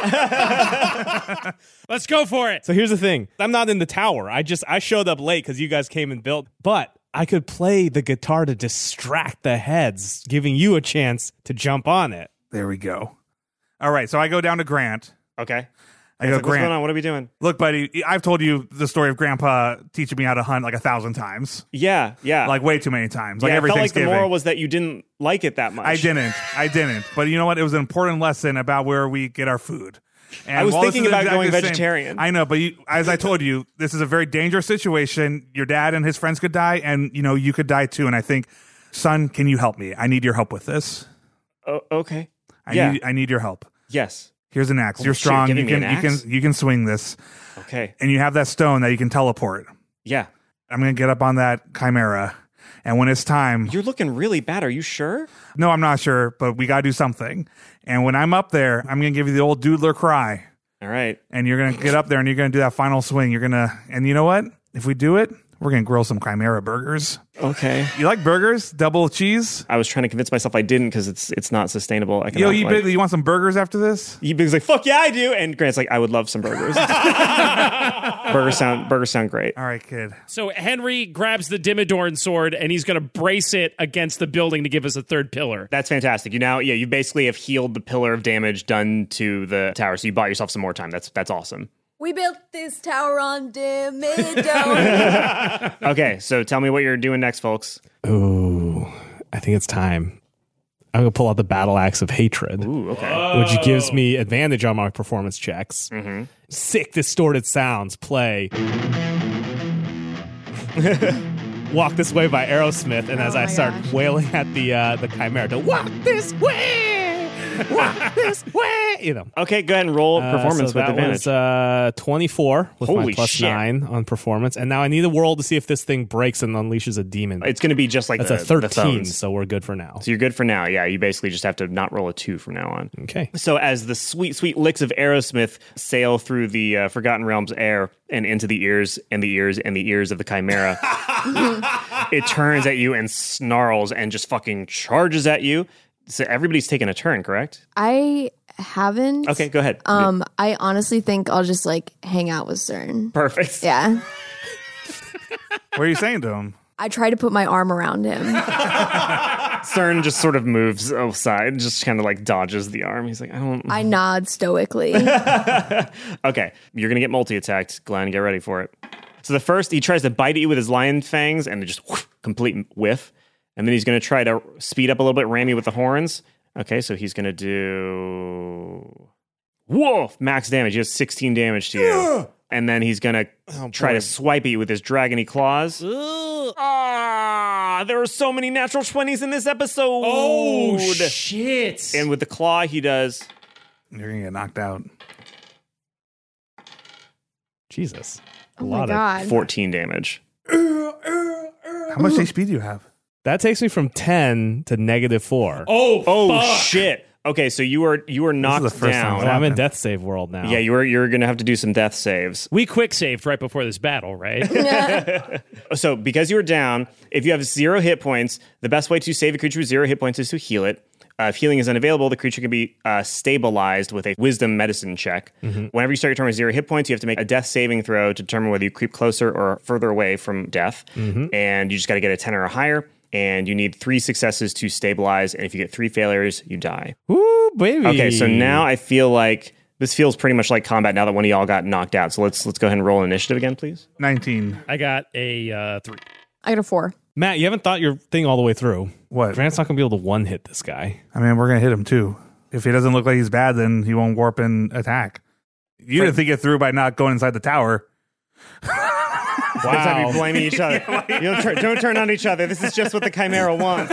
cat. Let's go for it. So here's the thing. I'm not in the tower. I just I showed up late because you guys came and built. But I could play the guitar to distract the heads, giving you a chance to jump on it. There we go. All right, so I go down to Grant. Okay. I go, Like, what's Grant. going on? What are we doing? Look, buddy, I've told you the story of Grandpa teaching me how to hunt like a thousand times. Yeah, yeah. Like way too many times. Like yeah, every I felt like the Thanksgiving. moral was that you didn't like it that much. I didn't. I didn't. But you know what? It was an important lesson about where we get our food. And I was while this thinking is about exactly going the same- vegetarian. I know, but you, as I told you, this is a very dangerous situation. Your dad and his friends could die, and you know you could die too. And I think, son, can you help me? I need your help with this. Oh, okay. I Yeah. need. I need your help. Yes. Here's an axe. Holy You're shit, strong. giving You me can. an You axe? can. You can swing this. Okay. And you have that stone that you can teleport. Yeah. I'm gonna get up on that Chimera, and when it's time, You're looking really bad. Are you sure? no, I'm not sure, but we gotta do something. And when I'm up there, I'm gonna give you the old doodler cry. All right. And you're gonna get up there and you're gonna do that final swing. You're gonna, and you know what? If we do it, we're gonna grill some Chimera burgers. Okay. You like burgers? Double cheese? I was trying to convince myself I didn't because it's it's not sustainable. Yo, economically. you Bigley, you want some burgers after this? You Big's like, fuck yeah, I do. And Grant's like, I would love some burgers. burgers sound burgers sound great. All right, kid. So Henry grabs the Dimidorn sword, and he's going to brace it against the building to give us a third pillar. That's fantastic. You now, yeah, you basically have healed the pillar of damage done to the tower, so you bought yourself some more time. That's that's awesome. We built this tower on Dimidome. Okay, so tell me what you're doing next, folks. Ooh, I think it's time. I'm going to pull out the battle axe of hatred. Ooh, okay. Which gives me advantage on my performance checks. Mm-hmm. Sick distorted sounds play. Walk This Way by Aerosmith, and as Oh I my start gosh. wailing at the uh, the Chimera to walk this way, this way, you know. Okay, go ahead and roll Uh, performance so with that advantage. was uh, twenty-four with Holy my plus shit. nine on performance, and now I need a roll to see if this thing breaks and unleashes a demon. It's going to be just like That's the, a thirteen, the phones. so we're good for now. So you're good for now. Yeah, you basically just have to not roll a two from now on. Okay. So as the sweet, sweet licks of Aerosmith sail through the uh, Forgotten Realms air and into the ears and the ears and the ears of the Chimera, it turns at you and snarls and just fucking charges at you. So everybody's taking a turn, correct? I haven't. Okay, go ahead. Um, I honestly think I'll just like hang out with CERN. Perfect. Yeah. What are you saying to him? I try to put my arm around him. CERN just sort of moves aside, just kind of like dodges the arm. He's like, I don't. I nod stoically. Okay, you're gonna get multi-attacked. Glenn, get ready for it. So the first, he tries to bite at you with his lion fangs, and just whoosh, complete whiff. And then he's gonna try to speed up a little bit, ram you with the horns. Okay, so he's gonna do whoa max damage. He has sixteen damage to you. And then he's gonna try to swipe at you with his dragony claws. Ah, there are so many natural twenties in this episode. Oh, shit. And with the claw, he does. You're gonna get knocked out. Jesus. A Oh my lot God. of fourteen damage. How much H P do you have? That takes me from ten to negative four. Oh, Oh fuck. shit. Okay, so you are you are knocked the first time down. it's I'm in happened. death save world now. Yeah, you're you're gonna have to do some death saves. We quick saved right before this battle, right? So because you were down, if you have zero hit points, the best way to save a creature with zero hit points is to heal it. Uh, if healing is unavailable, the creature can be uh, stabilized with a wisdom medicine check. Whenever you start your turn with zero hit points, you have to make a death saving throw to determine whether you creep closer or further away from death. And you just got to get a ten or higher. And you need three successes to stabilize. And if you get three failures, you die. Ooh, baby. Okay, so now I feel like this feels pretty much like combat now that one of y'all got knocked out. So let's let's go ahead and roll initiative again, please. nineteen. I got a uh, three. I got a four. Matt, you haven't thought your thing all the way through. What? Grant's not going to be able to one hit this guy. I mean, we're gonna hit him too. If he doesn't look like he's bad, then he won't warp and attack. You didn't think it through by not going inside the tower. Next time you blaming each other. You don't, tur- don't turn on each other. This is just what the Chimera wants.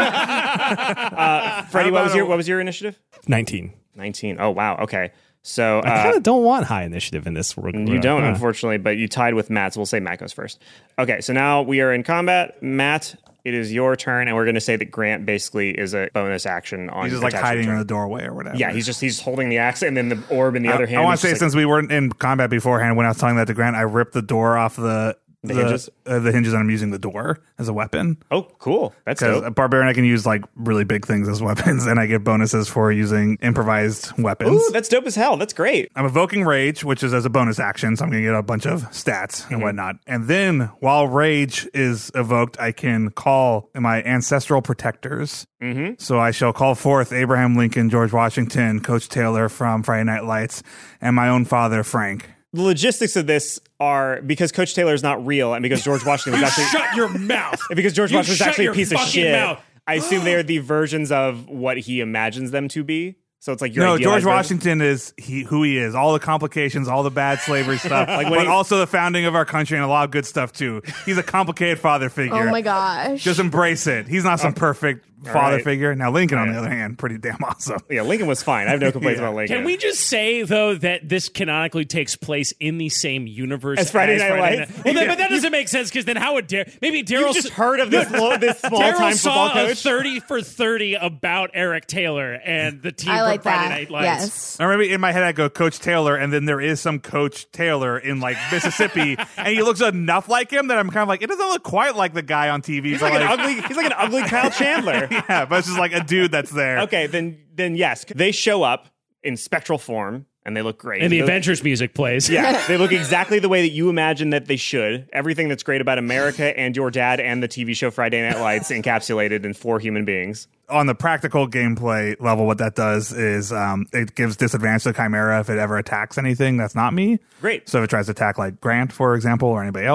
uh, Freddie, what was your what was your initiative? nineteen. nineteen. Oh wow. Okay. So I kind uh, of don't want high initiative in this. you don't, uh, unfortunately, but you tied with Matt. So we'll say Matt goes first. Okay. So now we are in combat. Matt, it is your turn, and we're going to say that Grant basically is a bonus action on. He's just like attached to hiding your in turn. the doorway or whatever. Yeah, he's just he's holding the axe, and then the orb in the other hand. I want is to say, just like- since we weren't in combat beforehand, when I was telling that to Grant, I ripped the door off the The hinges? uh, the hinges, and I'm using the door as a weapon. oh, cool. That's Because dope. a barbarian, I can use like really big things as weapons, and I get bonuses for using improvised weapons. Ooh, that's dope as hell. That's great. I'm evoking rage, which is as a bonus action, so I'm going to get a bunch of stats and whatnot. And then, while rage is evoked, I can call my ancestral protectors. Mm-hmm. So I shall call forth Abraham Lincoln, George Washington, Coach Taylor from Friday Night Lights, and my own father, Frank. The logistics of this are because Coach Taylor is not real, and because George Washington was actually Shut your mouth. and because George You Washington was shut actually a your piece of fucking shit. mouth. I assume they are the versions of what he imagines them to be. So it's like your No, idealized George version. Washington is he who he is. All the complications, all the bad slavery stuff, Like like, when but he- also the founding of our country and a lot of good stuff too. He's a complicated father figure. Oh my gosh. Just embrace it. He's not some perfect father right. figure. Now Lincoln, on All the right. other hand, pretty damn awesome. Yeah, Lincoln was fine. I have no complaints Yeah. about Lincoln. Can we just say though that this canonically takes place in the same universe As Friday Night Lights? Night- Well, then, but that doesn't make sense because then how would Dar- maybe Daryl You've just heard of this lo- this small Daryl time saw football a coach? thirty for thirty about Eric Taylor and the team I like from Friday that. Night Lights. Yes. Or maybe in my head I go Coach Taylor, and then there is some Coach Taylor in like Mississippi, and he looks enough like him that I'm kind of like, it doesn't look quite like the guy on T V. He's but like, an ugly. He's like an ugly Kyle Chandler. yeah, but it's just like a dude that's there. Okay, then then yes, they show up in spectral form and they look great. And the They look- Avengers music plays. Yeah, they look exactly the way that you imagine that they should. Everything that's great about America and your dad and the T V show Friday Night Lights encapsulated in four human beings. On the practical gameplay level, what that does is um, it gives disadvantage to the Chimera if it ever attacks anything that's not me. Great. So if it tries to attack like Grant, for example, or anybody else,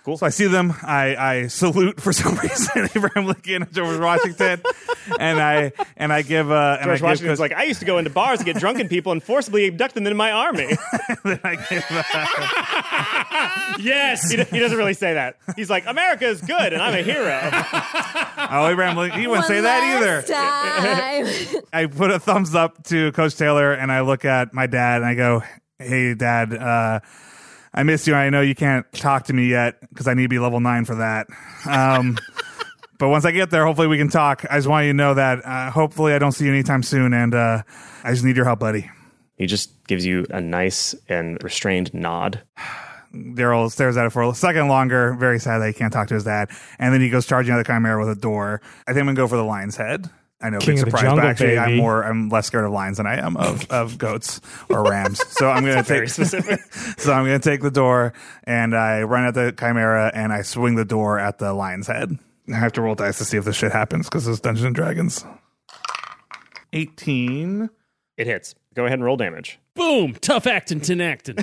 Cool. So I see them. I, I salute for some reason Abraham Lincoln and George Washington, and I and I give uh, and George I give Washington's Coach- like, I used to go into bars and get drunken people and forcibly abduct them into my army. then I give, uh, Yes. he, he doesn't really say that. He's like, America is good and I'm a hero. oh Abraham Lincoln. He wouldn't One say that last either. time. I put a thumbs up to Coach Taylor, and I look at my dad, and I go, "Hey, Dad, uh, I miss you. I know you can't talk to me yet because I need to be level nine for that. Um, but once I get there, hopefully we can talk. I just want you to know that uh, hopefully I don't see you anytime soon, and uh, I just need your help, buddy." He just gives you a nice and restrained nod. Daryl stares at it for a second longer, very sad that he can't talk to his dad, and then he goes charging out the Chimera with a door. I think I'm gonna go for the lion's head. I know, King big of the surprise, jungle, but actually, I'm baby. more, I'm less scared of lions than I am of, of goats or rams. So I'm gonna Very take, specific. so I'm gonna take the door, and I run at the Chimera, and I swing the door at the lion's head. I have to roll dice to see if this shit happens because it's Dungeons and Dragons. eighteen. It hits. Go ahead and roll damage. Boom. Tough acting, tenactin.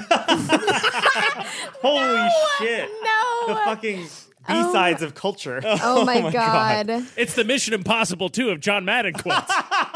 Holy shit. No. The fucking B-sides of culture. Oh my, god. It's the Mission Impossible two of John Madden quotes.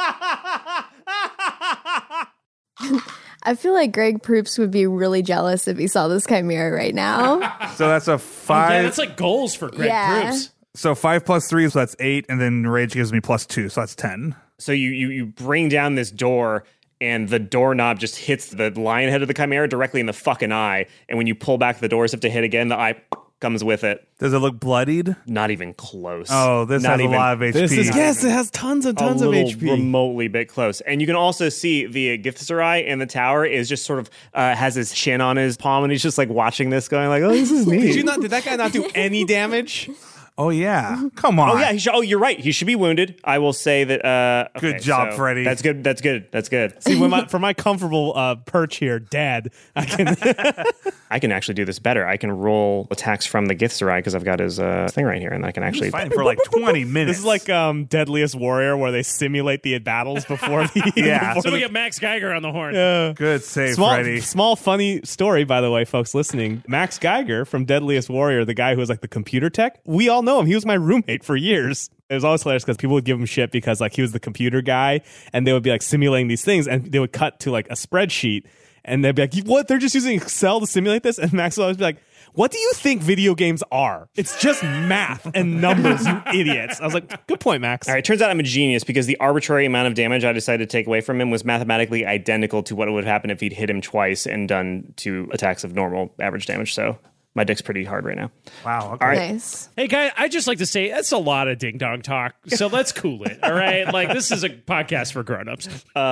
I feel like Greg Proops would be really jealous if he saw this Chimera right now. So that's a five. Yeah, that's like goals for Greg Yeah. Proops. so five plus three, so that's eight, and then rage gives me plus two, so that's ten. So you, you you bring down this door, and the doorknob just hits the lion head of the Chimera directly in the fucking eye. And when you pull back the doors up to hit again, the eye comes with it. Does it look bloodied? Not even close. Oh, this Not has even a lot of H P. This is yes, it has tons and tons a of little H P. remotely bit close. And you can also see the Githzerai in the tower is just sort of uh, has his chin on his palm, and he's just like watching this, going like, "Oh, this is neat." Did you not? Did that guy not do any damage? Oh yeah, come on. Oh yeah, he should, oh you're right. He should be wounded. I will say that. Uh, okay, Good job, so Freddie. That's good. That's good. That's good. See, when my, for my comfortable uh, perch here, Dad, I can. I can actually do this better. I can roll attacks from the Githzerai because I've got his uh, thing right here, and I can actually. Fighting for like twenty minutes. This is like um, Deadliest Warrior, where they simulate the battles before the. Yeah. before So we the- get Max Geiger on the horn. Yeah. good save, Small, Freddie. small funny story, by the way, folks listening. Max Geiger from Deadliest Warrior, the guy who was like the computer tech, we all know him. He was my roommate for years. It was always hilarious because people would give him shit because like he was the computer guy, and they would be like simulating these things, and they would cut to like a spreadsheet, and they'd be like, "What? They're just using Excel to simulate this?" And Max would always be like, "What do you think video games are? It's just math and numbers, you idiots." I was like, "Good point, Max." All right, turns out I'm a genius because the arbitrary amount of damage I decided to take away from him was mathematically identical to what would happen if he'd hit him twice and done two attacks of normal average damage. So my dick's pretty hard right now. Wow. Okay. All right. Nice. Hey, guy, I just like to say that's a lot of ding dong talk. So let's cool it. All right. Like, this is a podcast for grown-ups.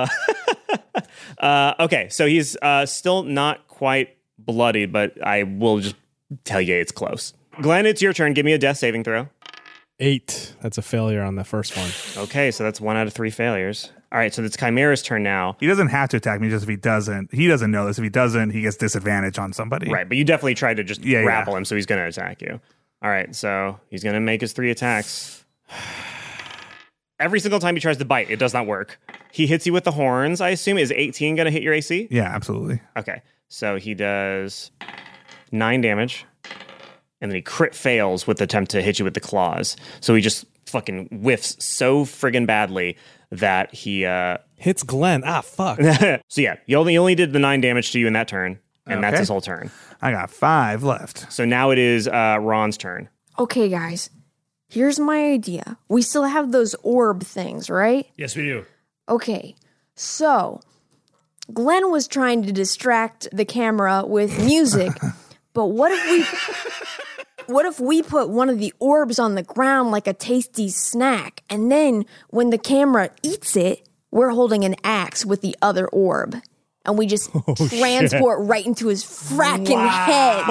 Uh, okay, so he's uh, still not quite bloodied, but I will just tell you it's close. Glenn, it's your turn. Give me a death saving throw. Eight. That's a failure on the first one. Okay, so that's one out of three failures. All right, so it's Chimera's turn now. He doesn't have to attack me. Just if he doesn't, he doesn't know this. If he doesn't, he gets disadvantage on somebody. Right, but you definitely tried to just Yeah, grapple yeah. him, so he's going to attack you. All right, so he's going to make his three attacks. Every single time he tries to bite, it does not work. He hits you with the horns, I assume. Is eighteen going to hit your A C? Yeah, absolutely. Okay, so he does nine damage, and then he crit fails with the attempt to hit you with the claws. So he just fucking whiffs so friggin' badly that he... Uh, Hits Glenn. Ah, fuck. so yeah, you only, you only did the nine damage to you in that turn, and that's Okay. his whole turn. I got five left. So now it is uh, Ron's turn. Okay, guys. Here's my idea. We still have those orb things, right? Yes, we do. Okay. So, Glenn was trying to distract the camera with music, but what if we what if we put one of the orbs on the ground like a tasty snack, and then when the camera eats it, we're holding an axe with the other orb, and we just transport right into his fracking head.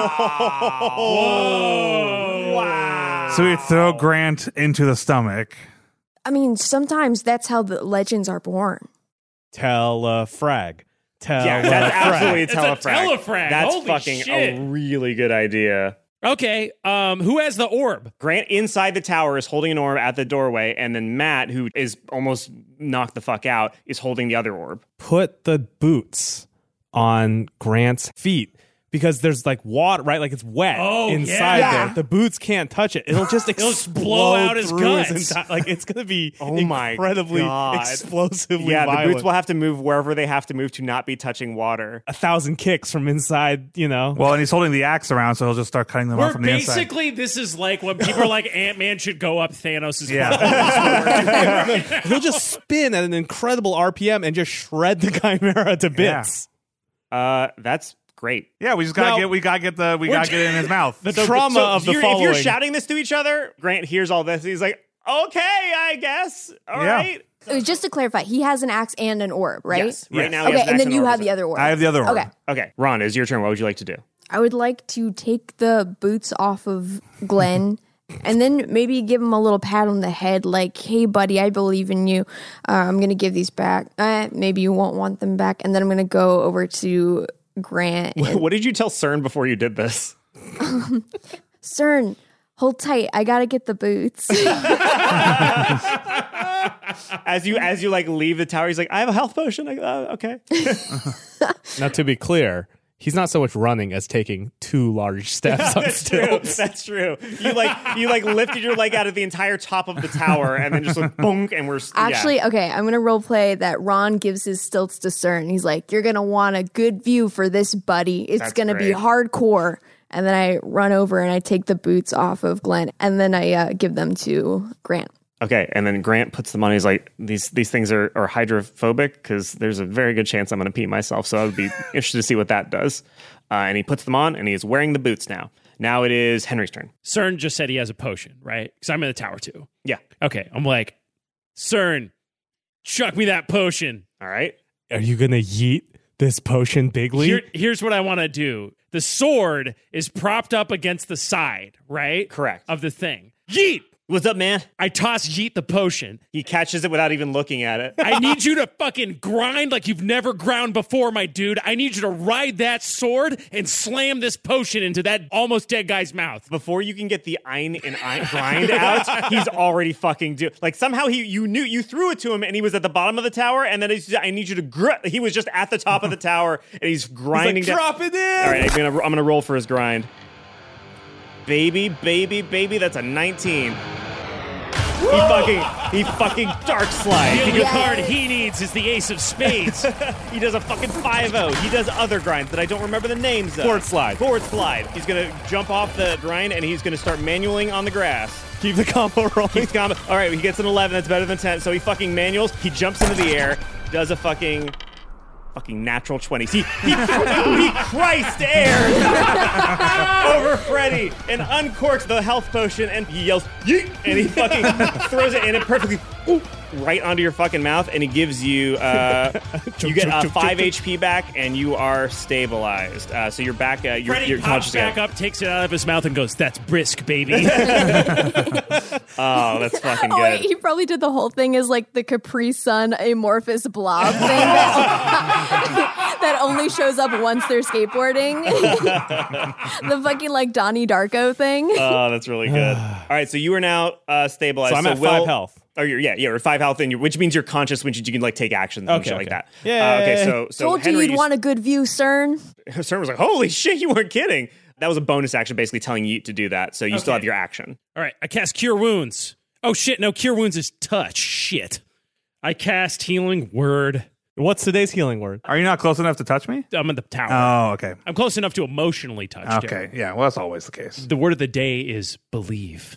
So we throw Grant into the stomach. I mean, sometimes that's how the legends are born. Telefrag. Tele- Yeah, that's absolutely a It's a telefrag. telefrag. That's Holy fucking shit. a really good idea. Okay, um, who has the orb? Grant inside the tower is holding an orb at the doorway, and then Matt, who is almost knocked the fuck out, is holding the other orb. Put the boots on Grant's feet. because there's like water, right? Like it's wet Oh, inside yeah. there. The boots can't touch it. It'll just It'll explode just blow out his through his guts. enti- like it's gonna be Oh my incredibly God. explosively Yeah, the violent. boots will have to move wherever they have to move to not be touching water. a thousand kicks from inside, you know. Well, and he's holding the axe around, so he'll just start cutting them off We're from the inside. basically, this is like when people are like, Ant-Man should go up Thanos' Yeah. He'll just spin at an incredible R P M and just shred the Chimera to bits. Uh, that's great. Yeah, we just gotta Now- get we gotta get the we We're gotta get it in his mouth. The trauma So of the you're- following. If you're shouting this to each other, Grant hears all this. He's like, okay, I guess. All Yeah. right. Uh, Just to clarify, he has an axe and an orb, right? Yes. Right Yes. now, he Okay, has and then action you orb. have the other orb. I have the other orb. Okay. Okay, Ron, it's your turn. What would you like to do? I would like to take the boots off of Glenn and then maybe give him a little pat on the head like, hey, buddy, I believe in you. Uh, I'm going to give these back. Uh, maybe you won't want them back. And then I'm going to go over to Grant. and- What did you tell CERN before you did this? CERN, hold tight. I got to get the boots. As you as you like leave the tower, he's like, I have a health potion. I, uh, okay. Now, to be clear, he's not so much running as taking two large steps on That's true. stilts. That's true. You like you like lifted your leg out of the entire top of the tower and then just like boom, and we're yeah. Actually, okay, I'm going to role play that Ron gives his stilts to CERN. He's like, you're going to want a good view for this, buddy. It's That's going to be great. hardcore. And then I run over and I take the boots off of Glenn and then I uh, give them to Grant. Okay, and then Grant puts them on. He's like, these these things are, are hydrophobic because there's a very good chance I'm going to pee myself. So I would be interested to see what that does. Uh, and he puts them on, and he is wearing the boots now. Now it is Henry's turn. CERN just said he has a potion, right? Because I'm in the tower too. Yeah. Okay, I'm like, CERN, chuck me that potion. All right. Are you going to yeet this potion bigly? Here, here's what I want to do. The sword is propped up against the side, right? Correct. Of the thing. Yeet! What's up, man? I toss Yeet the potion. He catches it without even looking at it. I need you to fucking grind like you've never ground before, my dude. I need you to ride that sword and slam this potion into that almost dead guy's mouth. Before you can get the ein and ein grind out, he's already fucking do. Like somehow he, you knew, you threw it to him, and he was at the bottom of the tower, and then he's, I need you to. Gr-. He was just at the top of the tower, and he's grinding. He's like, down. drop it in. All right, I'm gonna, I'm gonna roll for his grind. Baby, baby, baby, that's a nineteen. He fucking, he fucking dark slide. The He only goes- card he needs is the ace of spades. He does a fucking five oh. He does other grinds that I don't remember the names of. Board slide. Board slide. He's going to jump off the grind, and he's going to start manualing on the grass. Keep the combo rolling. Keeps combo. All right, he gets an eleven. That's better than ten. So he fucking manuals. He jumps into the air, does a fucking... Fucking natural twenties. He, he, he Christ airs over Freddy and uncorks the health potion and he yells, yeet, and he fucking throws it in it perfectly ooh, right onto your fucking mouth, and he gives you, uh, you get uh, five H P back and you are stabilized. Uh, so you're back, uh, you're, Freddy you're pops conscious back again. up, takes it out of his mouth, and goes, "That's brisk, baby." Oh, that's fucking Oh, good. wait, he probably did the whole thing as like the Capri Sun amorphous blob thing that, that only shows up once they're skateboarding. The fucking like Donnie Darko thing. Oh, that's really good. All right, so you are now uh, stabilized. So I'm at Will- five health. Oh, you're, yeah, yeah, or five health, and you're, which means you're conscious, which you can like take actions and Okay, shit okay. like that. Yay. Uh, okay, so so Told Henry, you you'd want a good view, CERN. CERN was like, "Holy shit, you weren't kidding." That was a bonus action, basically telling you to do that. So you still Okay. have your action. All right, I cast Cure Wounds. Oh shit, no, Cure Wounds is touch. Shit. I cast Healing Word. What's today's healing word? Are you not close enough to touch me? I'm in the tower. Oh, okay. I'm close enough to emotionally touch. Okay. Darren. Yeah, well, that's always the case. The word of the day is believe.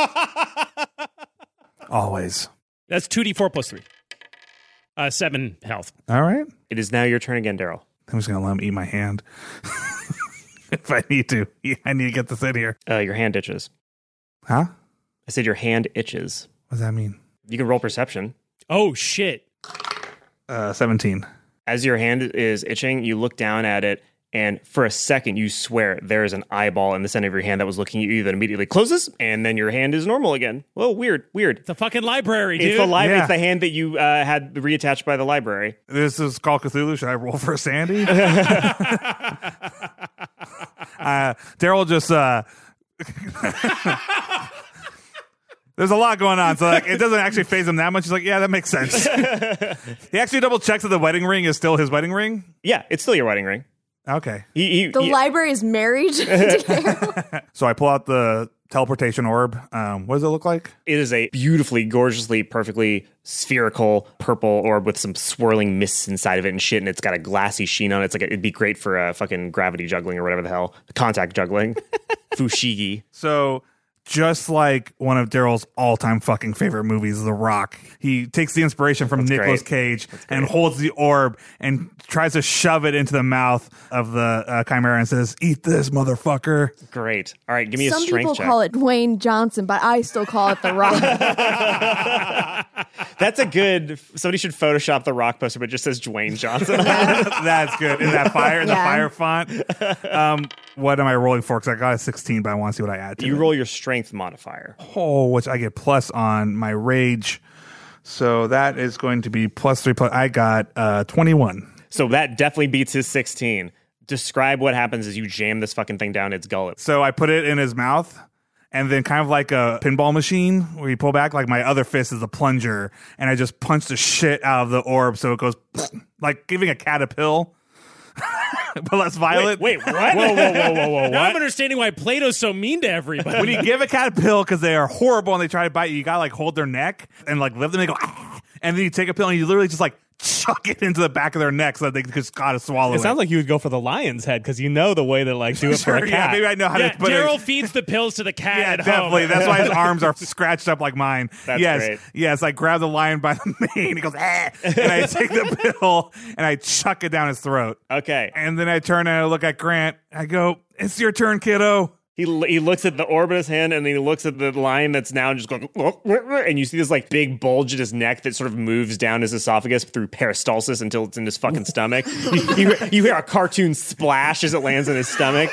Always. That's two d four plus three. Uh, seven health. All right. It is now your turn again, Daryl. I'm just going to let him eat my hand. If I need to. Yeah, I need to get this in here. Uh, your hand itches. Huh? I said your hand itches. What does that mean? You can roll perception. Oh shit. Uh, seventeen. As your hand is itching, you look down at it, and for a second, you swear there is an eyeball in the center of your hand that was looking at you that immediately closes, and then your hand is normal again. Well, weird, weird. The fucking library, dude. It's the library. Yeah. It's the hand that you uh, had reattached by the library. This is Call Cthulhu. Should I roll for Sandy? uh, Daryl just... Uh, there's a lot going on, so like it doesn't actually phase him that much. He's like, yeah, that makes sense. He actually double checks that the wedding ring is still his wedding ring. Yeah, it's still your wedding ring. Okay. He, he, The he- library is married to Daryl. So I pull out the teleportation orb. Um, what does it look like? It is a beautifully, gorgeously, perfectly spherical purple orb with some swirling mists inside of it and shit, and it's got a glassy sheen on it. It's like a, it'd be great for uh, fucking gravity juggling or whatever the hell, contact juggling, fushigi. So just like one of Daryl's all-time fucking favorite movies, The Rock, he takes the inspiration from That's Nicolas great. Cage and holds the orb and tries to shove it into the mouth of the uh, Chimera and says, "Eat this, motherfucker." Great. All right, give me Some a strength people check. call it Dwayne Johnson, but I still call it The Rock. That's a good. Somebody should Photoshop the Rock poster, but it just says Dwayne Johnson. That's good. In that fire, in the Yeah. fire font. Um, what am I rolling for? Because I got a sixteen, but I want to see what I add to You it. roll your strength modifier. Oh, which I get plus on my rage. So that is going to be plus three. Plus, I got uh, twenty-one. So that definitely beats his sixteen. Describe what happens as you jam this fucking thing down its gullet. So I put it in his mouth, and then kind of like a pinball machine where you pull back, like my other fist is a plunger, and I just punch the shit out of the orb so it goes like giving a cat a pill, but less violent. Wait, wait, what? Whoa, whoa, whoa, whoa, whoa! Now I'm What? understanding why Plato's so mean to everybody. When you give a cat a pill because they are horrible and they try to bite you, you gotta like hold their neck and like lift them and they go, "Ah," and then you take a pill and you literally just like chuck it into the back of their neck so that they just gotta swallow it. It sounds like you would go for the lion's head because you know the way to like do it for Sure, a yeah, cat. maybe I know how Yeah, to put Daryl it. feeds the pills to the cat Yeah, at definitely. home. That's why his arms are scratched up like mine. That's yes, great. yes. I grab the lion by the mane. He goes, ah, and I take the pill and I chuck it down his throat. Okay. And then I turn and I look at Grant. I go, "It's your turn, kiddo." He he looks at the orb in his hand and then he looks at the lion that's now just going, and you see this like big bulge in his neck that sort of moves down his esophagus through peristalsis until it's in his fucking stomach. you, you, you hear a cartoon splash as it lands in his stomach.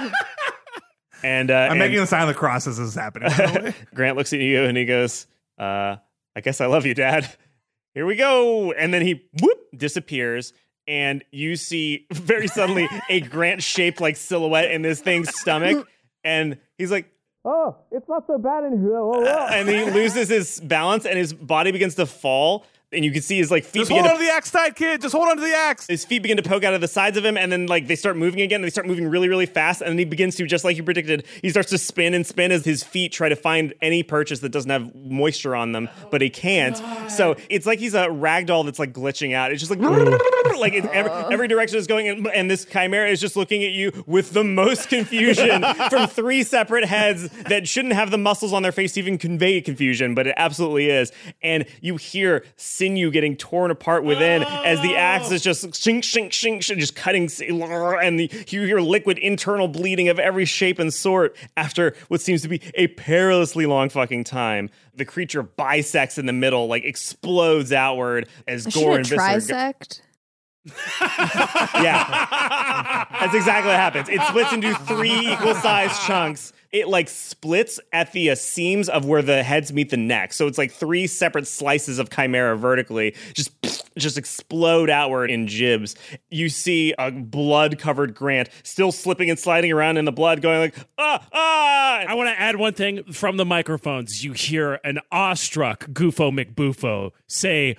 And uh, I'm and making the sign of the cross as this is happening. by the way. Grant looks at you and he goes, uh, I guess I love you, Dad. Here we go. And then he whoop disappears. And you see very suddenly a Grant shaped like silhouette in this thing's stomach. And he's like, Oh, it's not so bad in here. Oh, wow. and he loses his balance and his body begins to fall. And you can see his like feet Just begin hold to on to the axe tight, kid. Just hold on to the axe. his feet begin to poke out of the sides of him, and then like they start moving again. And they start moving really, really fast, and then he begins to, just like you predicted, he starts to spin and spin as his feet try to find any purchase that doesn't have moisture on them, but he can't. So it's like he's a ragdoll that's like glitching out. It's just like like it's every, every direction is going, in, and this chimera is just looking at you with the most confusion from three separate heads that shouldn't have the muscles on their face to even convey confusion, but it absolutely is. And you hear sinew getting torn apart within as the axe is just shink, shink, shink, shink, just cutting, and the, you hear liquid internal bleeding of every shape and sort after what seems to be a perilously long fucking time. The creature bisects in the middle, like explodes outward as I gore and should viscera. trisect. Yeah. That's exactly what happens. It splits into three equal sized chunks. It like splits at the uh, seams of where the heads meet the neck. So it's like three separate slices of chimera vertically just just explode outward in jibs. You see a blood-covered Grant still slipping and sliding around in the blood going like, ah, ah. I want to add one thing from the microphones. You hear an awestruck Goofo McBoofo say,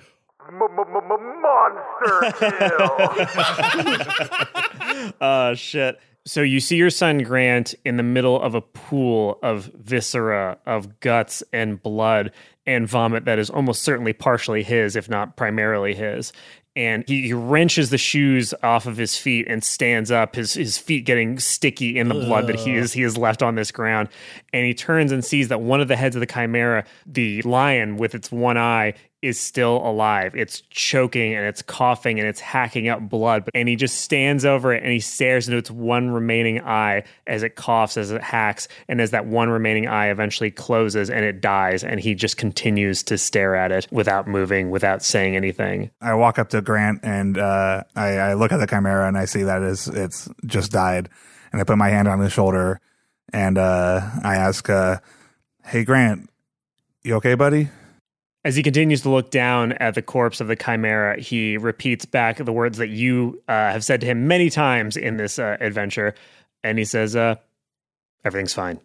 Monster kill. Oh, shit. So you see your son Grant in the middle of a pool of viscera, of guts and blood and vomit that is almost certainly partially his, if not primarily his. And he, he wrenches the shoes off of his feet and stands up, his his feet getting sticky in the blood that he is he has left on this ground. And he turns and sees that one of the heads of the chimera, the lion with its one eye, is still alive. It's choking and it's coughing and it's hacking up blood. And he just stands over it and he stares into its one remaining eye as it coughs, as it hacks, and as that one remaining eye eventually closes and it dies. And he just continues to stare at it without moving, without saying anything. I walk up to Grant and uh, I, I look at the chimera and I see that it's, it's just died. And I put my hand on his shoulder and uh, I ask, uh, "Hey, Grant, you okay, buddy?" As he continues to look down at the corpse of the chimera, he repeats back the words that you uh, have said to him many times in this uh, adventure. And he says, uh, everything's fine.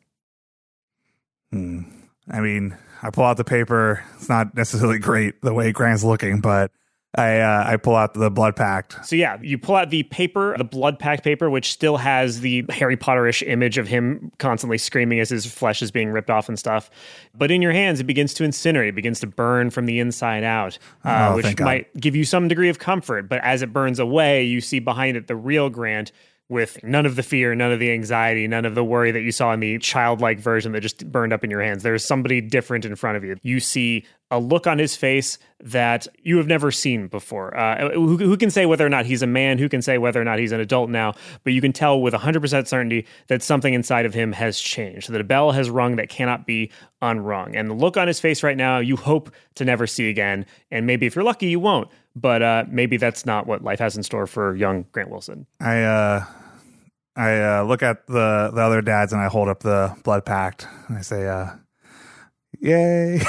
Hmm. I mean, I pull out the paper. It's not necessarily great the way Grant's looking, but I uh, I pull out the blood pact. So yeah, you pull out the paper, the blood pact paper, which still has the Harry Potter-ish image of him constantly screaming as his flesh is being ripped off and stuff. But in your hands, it begins to incinerate. It begins to burn from the inside out, uh, Oh, which thank God. might give you some degree of comfort. But as it burns away, you see behind it the real Grant, with none of the fear, none of the anxiety, none of the worry that you saw in the childlike version that just burned up in your hands. There's somebody different in front of you. You see a look on his face that you have never seen before. Uh, who, who can say whether or not he's a man? Who can say whether or not he's an adult now? But you can tell with one hundred percent certainty that something inside of him has changed, that a bell has rung that cannot be unrung. And the look on his face right now, you hope to never see again. And maybe if you're lucky, you won't. But uh, maybe that's not what life has in store for young Grant Wilson. I uh, I uh, look at the, the other dads and I hold up the blood pact and I say, uh, yay.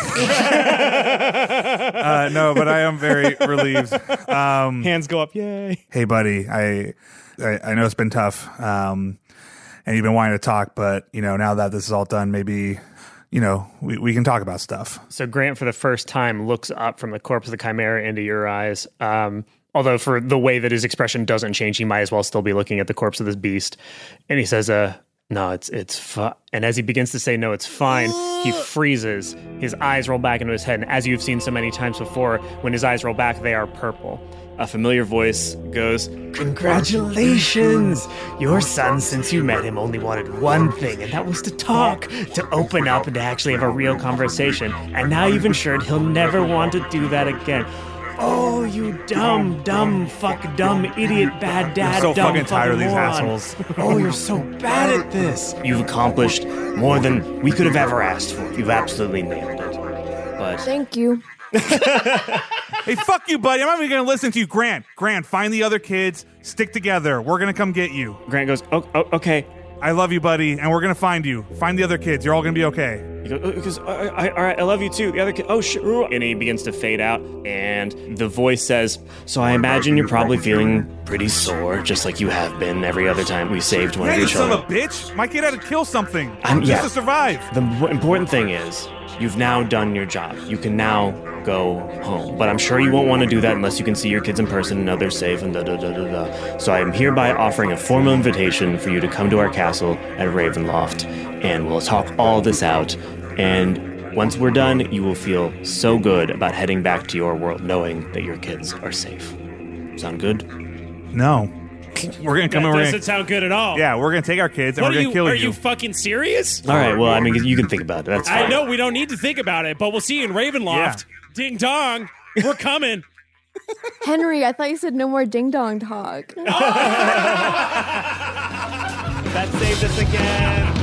uh, no, but I am very relieved. Um, Hands go up, yay. Hey, buddy, I, I I know it's been tough, um, and you've been wanting to talk, but you know now that this is all done, maybe you know we, we can talk about stuff. So Grant, for the first time, looks up from the corpse of the Chimera into your eyes. Um, although for the way that his expression doesn't change, he might as well still be looking at the corpse of this beast. And he says, uh, no, it's it's fine. And as he begins to say, no, it's fine, he freezes. His eyes roll back into his head. And as you've seen so many times before, when his eyes roll back, they are purple. A familiar voice goes, congratulations! Your son, since you met him, only wanted one thing, and that was to talk, to open up and to actually have a real conversation. And now you've ensured he'll never want to do that again. Oh, you dumb, dumb, fuck, dumb, idiot, bad dad, I'm so dumb, fucking tired of these moron. assholes. Oh, you're so bad at this. You've accomplished more than we could have ever asked for. You've absolutely nailed it. But Thank you. Hey, fuck you, buddy. I'm not even going to listen to you. Grant, Grant, find the other kids. Stick together. We're going to come get you. Grant goes, oh, oh, okay. I love you, buddy, and we're going to find you. Find the other kids. You're all going to be okay. He goes, oh, because, I, I, all right, I love you too. The other kid, oh, sure. And he begins to fade out, and the voice says, so I imagine you're probably feeling pretty sore, just like you have been every other time we saved one Yeah, of you your son children. of a bitch. My kid had to kill something I'm- just yeah. to survive. The m- important thing is, you've now done your job. You can now go home. But I'm sure you won't want to do that unless you can see your kids in person and know they're safe and da da da da da. So I am hereby offering a formal invitation for you to come to our castle at Ravenloft, and we'll talk all this out. And once we're done, you will feel so good about heading back to your world knowing that your kids are safe. Sound good? No. We're going to come That and we're doesn't gonna, sound good at all. Yeah, we're going to take our kids and What we're are going to you? kill Are you. you fucking serious? All right, well, I mean, you can think about it. That's fine. I know we don't need to think about it, but we'll see you in Ravenloft. Ding dong, we're coming. Henry, I thought you said no more ding dong talk. That saved us again.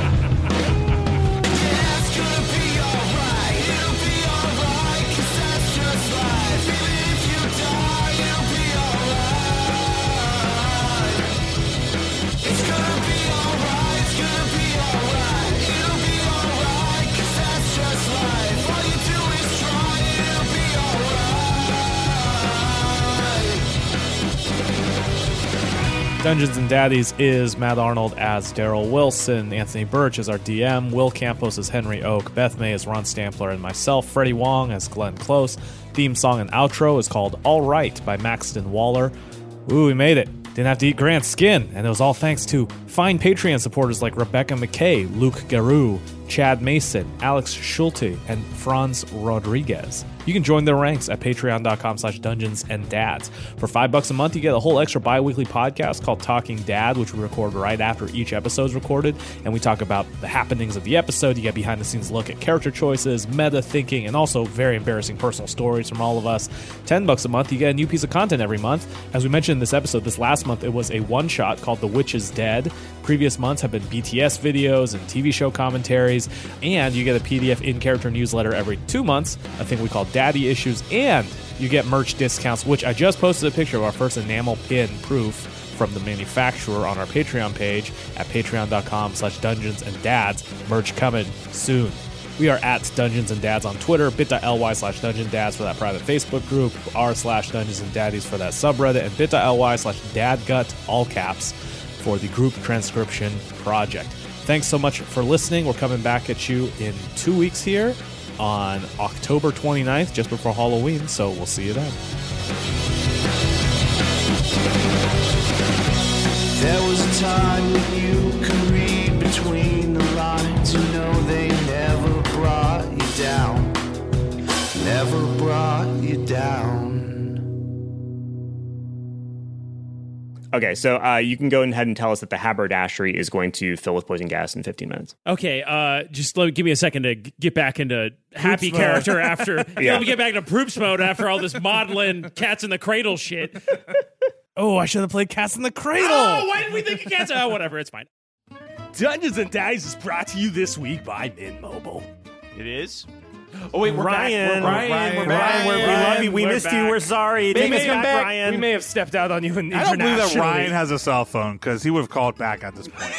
Dungeons and Daddies is Matt Arnold as Daryl Wilson, Anthony Birch as our D M, Will Campos as Henry Oak, Beth May as Ron Stampler, and myself, Freddie Wong as Glenn Close. Theme song and outro is called All Right by Maxton Waller. Ooh, we made it. Didn't have to eat Grant's skin, and it was all thanks to fine Patreon supporters like Rebecca McKay, Luke Garou, Chad Mason, Alex Schulte, and Franz Rodriguez. You can join their ranks at patreon.com slash dungeons and dads. For five bucks a month, you get a whole extra bi-weekly podcast called Talking Dad, which we record right after each episode is recorded, and we talk about the happenings of the episode. You get behind-the-scenes look at character choices, meta thinking, and also very embarrassing personal stories from all of us. Ten bucks a month, you get a new piece of content every month. As we mentioned in this episode, this last month, it was a one-shot called The Witch is Dead. Previous months have been B T S videos and T V show commentaries, and you get a P D F in-character newsletter every two months, a thing we call Daddy Issues, and you get merch discounts, which I just posted a picture of our first enamel pin proof from the manufacturer on our Patreon page at patreon.com slash dungeons and dads. Merch coming soon. We are at Dungeons and Dads on Twitter, bit.ly slash Dungeon Dads for that private Facebook group, r slash Dungeons and Daddies for that subreddit, and bit.ly slash Dadgut, all caps, for the group transcription project. Thanks so much for listening. We're coming back at you in two weeks here on October twenty-ninth, just before Halloween, so we'll see you then. There was a time when you could read between the lines. You know they never brought you down. Never brought you down. Okay, so uh, you can go ahead and tell us that the haberdashery is going to fill with poison gas in fifteen minutes. Okay, uh, just let, give me a second to g- get back into happy mode. character after. Yeah. yeah, let me get back into Proops mode after all this maudlin cats in the cradle shit. Oh, I should have played Cats in the Cradle. Oh, why did we think of cats? Oh, whatever, it's fine. Dungeons and Dice is brought to you this week by Mint Mobile. It is? Oh, wait, we're Ryan. back. We're Ryan. Ryan. We're back. Ryan. We're, we love you. We We're missed back. you. We're sorry. We Take may us have- back, Ryan. We may have stepped out on you in I don't believe that internationally. Ryan has a cell phone because he would have called back at this point.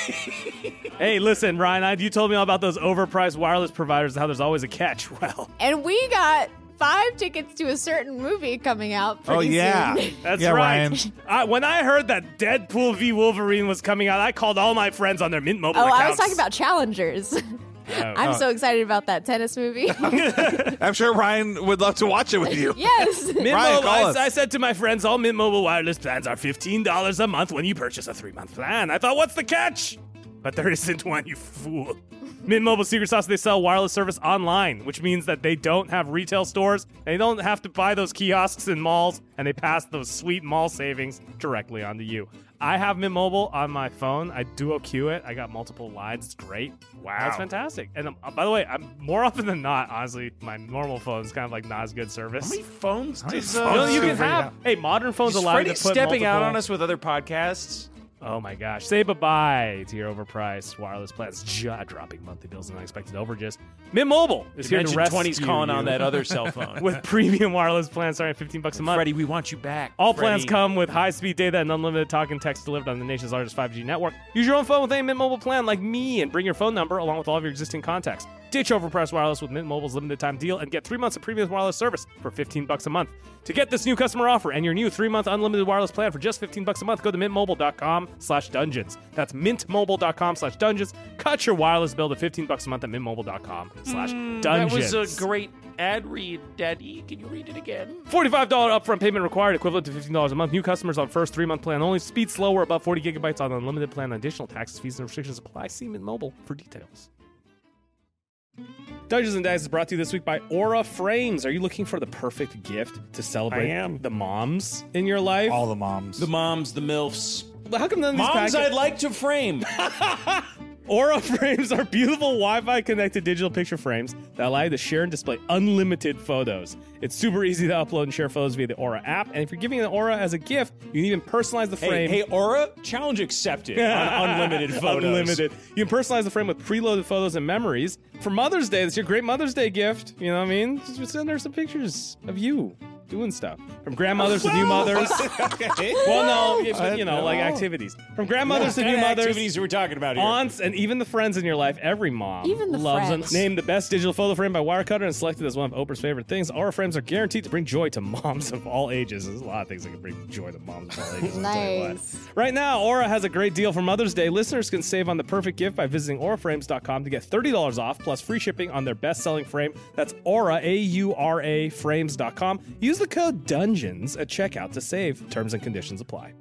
Hey, listen, Ryan, I, you told me all about those overpriced wireless providers and how there's always a catch. Well, And we got five tickets to a certain movie coming out pretty Oh, yeah. soon. that's Yeah, right. Ryan. I, when I heard that Deadpool v Wolverine was coming out, I called all my friends on their Mint Mobile Oh, accounts. I was talking about Challengers. I'm so excited about that tennis movie. I'm sure Ryan would love to watch it with you. Yes. Mint Ryan, Mobile, call I, us. I said to my friends, all Mint Mobile wireless plans are fifteen dollars a month when you purchase a three-month plan. I thought, what's the catch? But there isn't one, you fool. Mint Mobile secret sauce, they sell wireless service online, which means that they don't have retail stores. They don't have to buy those kiosks in malls, and they pass those sweet mall savings directly onto you. I have Mint Mobile on my phone. I duo queue it. I got multiple lines. It's great. Wow. That's fantastic. And um, by the way, I'm more often than not, honestly, my normal phone is kind of like not as good service. How many phones many does phones You know, uh, you do can Freddie have, have? hey, modern phones is allow you Freddie to put stepping out multiple- on us with other podcasts? Oh my gosh. Say bye-bye to your overpriced wireless plans, jaw-dropping monthly bills and unexpected overages. Mint Mobile is here to Dimension rescue twenty's calling you on that other cell phone. with premium wireless plans starting at fifteen bucks a month. Freddie, we want you back. All plans Freddie. come with high-speed data and unlimited talk and text delivered on the nation's largest five G network. Use your own phone with a Mint Mobile plan like me and bring your phone number along with all of your existing contacts. Ditch overpriced wireless with Mint Mobile's limited time deal and get three months of premium wireless service for fifteen bucks a month. To get this new customer offer and your new three-month unlimited wireless plan for just fifteen bucks a month, go to mintmobile.com slash dungeons. That's mintmobile.com slash dungeons. Cut your wireless bill to fifteen bucks a month at mintmobile.com slash dungeons. That was a great ad read, Daddy. Can you read it again? forty-five dollars upfront payment required, equivalent to fifteen dollars a month. New customers on first three-month plan only. Speed slower, above forty gigabytes on unlimited plan. Additional taxes, fees, and restrictions apply. See Mint Mobile for details. Dungeons and Dice is brought to you this week by Aura Frames. Are you looking for the perfect gift to celebrate I am. the moms in your life? All the moms. The moms, the MILFs. How come none of these Moms packets- I'd like to frame. Aura Frames are beautiful Wi-Fi connected digital picture frames that allow you to share and display unlimited photos. It's super easy to upload and share photos via the Aura app, and if you're giving an Aura as a gift, you can even personalize the Hey, frame. hey, Aura, challenge accepted on unlimited photos. Unlimited. You can personalize the frame with preloaded photos and memories. For Mother's Day, that's your great Mother's Day gift. You know what I mean? Just send her some pictures of you doing stuff. From grandmothers to new mothers. Okay. Well, no, you- but, you know, like activities. From grandmothers What to new kind of mothers. activities we're talking about here? Aunts and even the friends in your life. Every mom Even the loves friends. them. Named the best digital photo frame by Wirecutter and selected as one of Oprah's favorite things. Aura frames are guaranteed to bring joy to moms of all ages. There's a lot of things that can bring joy to moms of all ages. I'll tell you what. Nice. Right now, Aura has a great deal for Mother's Day. Listeners can save on the perfect gift by visiting aura frames dot com to get thirty dollars off plus free shipping on their best-selling frame. That's Aura, A U R A, frames dot com. Use the code DUNGEONS at checkout to save. Terms and conditions apply.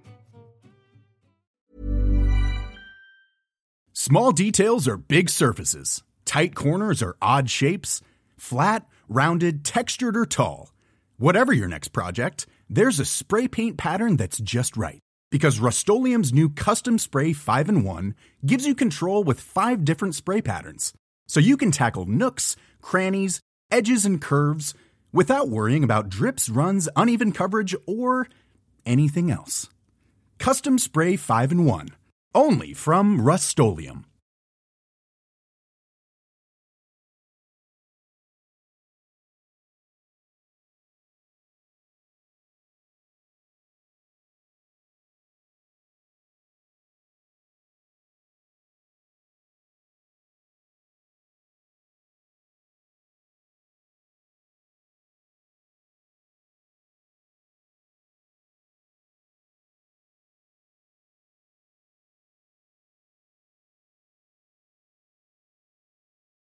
Small details are big surfaces. Tight corners are odd shapes. Flat, rounded, textured, or tall. Whatever your next project, there's a spray paint pattern that's just right. Because Rust-Oleum's new Custom Spray five in one gives you control with five different spray patterns. So you can tackle nooks, crannies, edges, and curves without worrying about drips, runs, uneven coverage, or anything else. Custom Spray five in one. Only from Rust-Oleum.